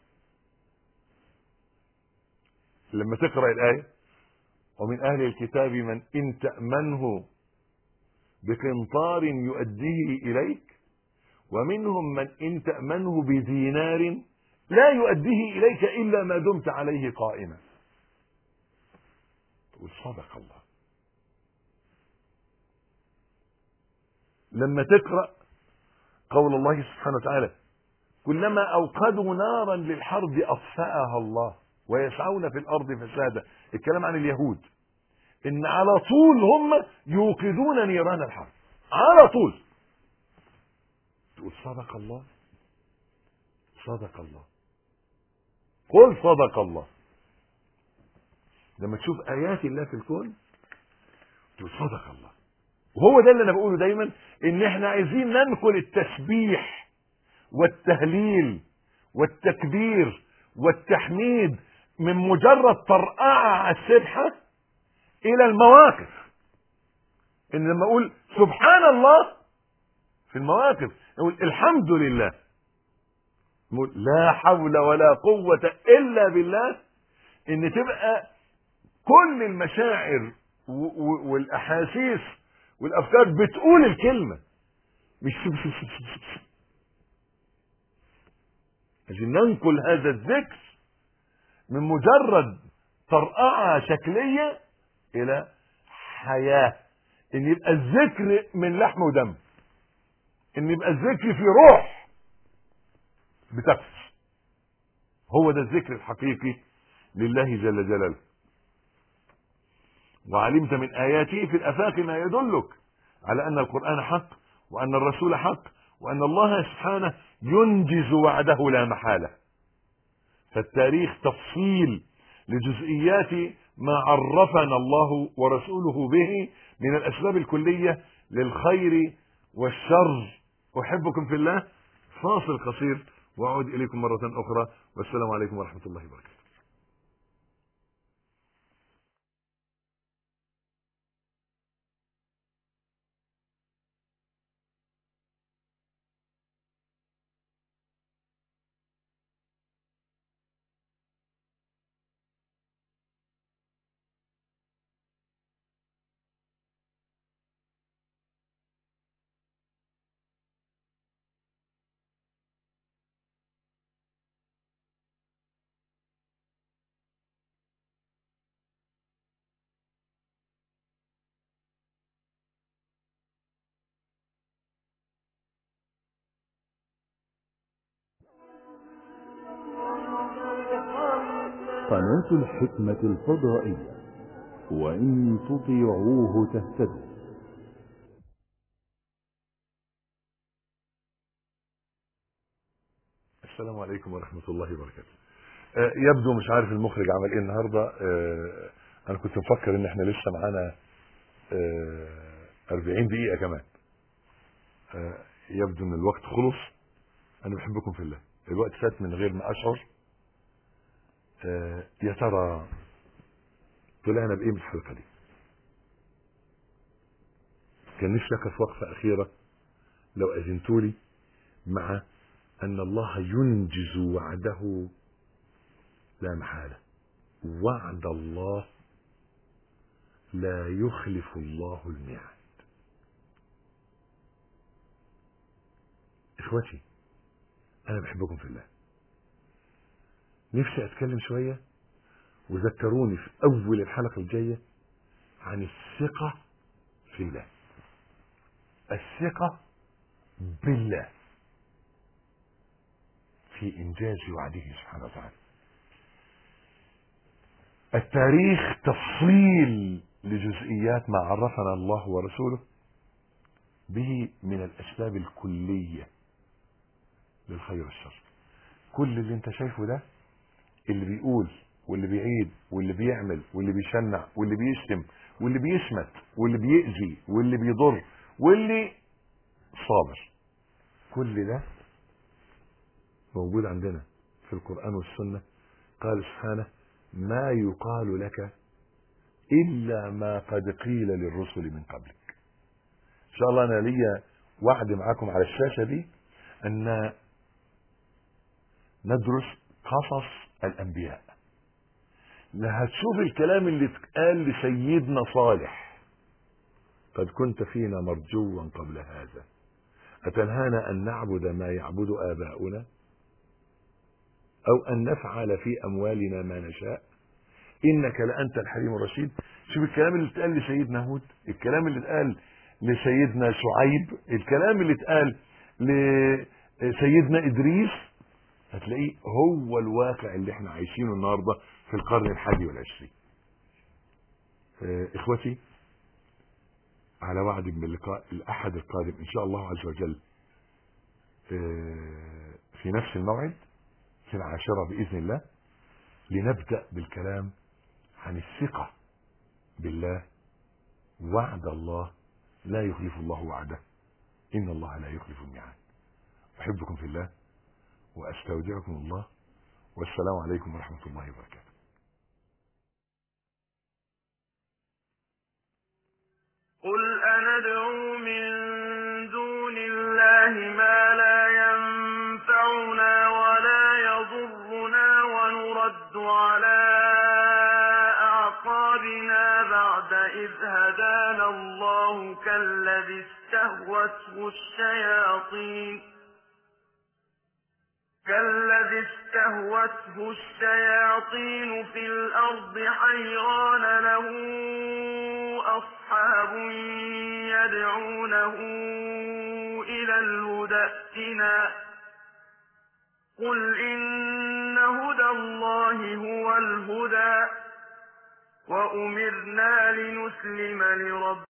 لما تقرأ الآية ومن اهل الكتاب من ان تأمنه بقنطار يؤديه اليك ومنهم من ان تأمنه بدينار لا يؤديه اليك الا ما دمت عليه قائما. تقول صدق الله. لما تقرأ قول الله سبحانه وتعالى كلما اوقدوا نارا للحرب اطفأها الله ويسعون في الارض فسادا، الكلام عن اليهود ان على طول هم يوقدون نيران الحرب على طول. تقول صدق الله صدق الله قل صدق الله. لما تشوف ايات الله في الكون تقول صدق الله. وهو ده اللي انا بقوله دايما ان احنا عايزين ننقل التسبيح والتهليل والتكبير والتحميد من مجرد طرقعة على السبحة الى المواقف. ان لما اقول سبحان الله في المواقف نقول الحمد لله، نقول لا حول ولا قوة الا بالله. ان تبقى كل المشاعر والاحاسيس والافكار بتقول الكلمة مش عشان ننقل هذا الذكر من مجرد طرقعة شكلية الى حياة. ان يبقى الذكر من لحم ودم، ان يبقى الذكر في روح بتقف. هو ده الذكر الحقيقي لله جل جلاله. وعلمت من آياته في الآفاق ما يدلك على أن القرآن حق وأن الرسول حق وأن الله سبحانه ينجز وعده لا محالة. فالتاريخ تفصيل لجزئيات ما عرفنا الله ورسوله به من الأسباب الكلية للخير والشر. أحبكم في الله. فاصل قصير وأعود إليكم مرة أخرى والسلام عليكم ورحمة الله وبركاته. قناة الحكمة الفضائية، وإن تطيعوه تهتدوا. السلام عليكم ورحمة الله وبركاته. آه يبدو مش عارف المخرج عمل ايه النهاردة. آه انا كنت مفكر ان احنا لسه معانا آه أربعين دقيقة كمان. آه يبدو ان الوقت خلص. انا بحبكم في الله. الوقت فات من غير ما اشعر. آه يا ترى طلعنا بايه من الحلقة دي؟ كان نفسي اقف وقفة اخيرة لو اذنتولي، مع ان الله ينجز وعده لا محالة. وعد الله لا يخلف الله الميعاد. اخوتي انا بحبكم في الله. نفسي اتكلم شوية وذكروني في اول الحلقة الجاية عن الثقة في الله. الثقة بالله في انجاز وعده سبحانه وتعالى. التاريخ تفصيل لجزئيات ما عرفنا الله ورسوله به من الاسباب الكلية للخير والشر. كل اللي انت شايفه ده، اللي بيقول واللي بيعيد واللي بيعمل واللي بيشنع واللي بيشتم واللي بيشمت واللي بيأذي واللي بيضر واللي صابر، كل ده موجود عندنا في القرآن والسنة. قال سبحانه: ما يقال لك إلا ما قد قيل للرسل من قبلك. إن شاء الله أنا ليا وعد معاكم على الشاشة دي أن ندرس قصص الأنبياء. لا هتشوف الكلام اللي اتقال لسيدنا صالح: قد كنت فينا مرجوا قبل هذا أتنهانا أن نعبد ما يعبد آباؤنا أو أن نفعل في أموالنا ما نشاء إنك لأنت الحليم الرشيد. شوف الكلام اللي اتقال لسيدنا هود، الكلام اللي اتقال لسيدنا شعيب، الكلام اللي اتقال لسيدنا إدريس، هتلاقيه هو الواقع اللي احنا عايشينه النهارده في القرن الحادي والعشرين. اخوتي على وعد باللقاء الأحد القادم إن شاء الله عز وجل في نفس الموعد في العاشرة بإذن الله، لنبدأ بالكلام عن الثقة بالله. وعد الله لا يخلف الله وعده، إن الله لا يخلف الميعاد. أحبكم في الله وأستودعكم الله، والسلام عليكم ورحمة الله وبركاته. قل أندعو من دون الله ما لا ينفعنا ولا يضرنا ونرد على أعقابنا بعد إذ هدانا الله كالذي استهوته الشياطين كالذي استهوته الشياطين في الأرض حيران له أصحاب يدعونه إلى الهدى ائتنا. قل إن هدى الله هو الهدى وأمرنا لنسلم لرب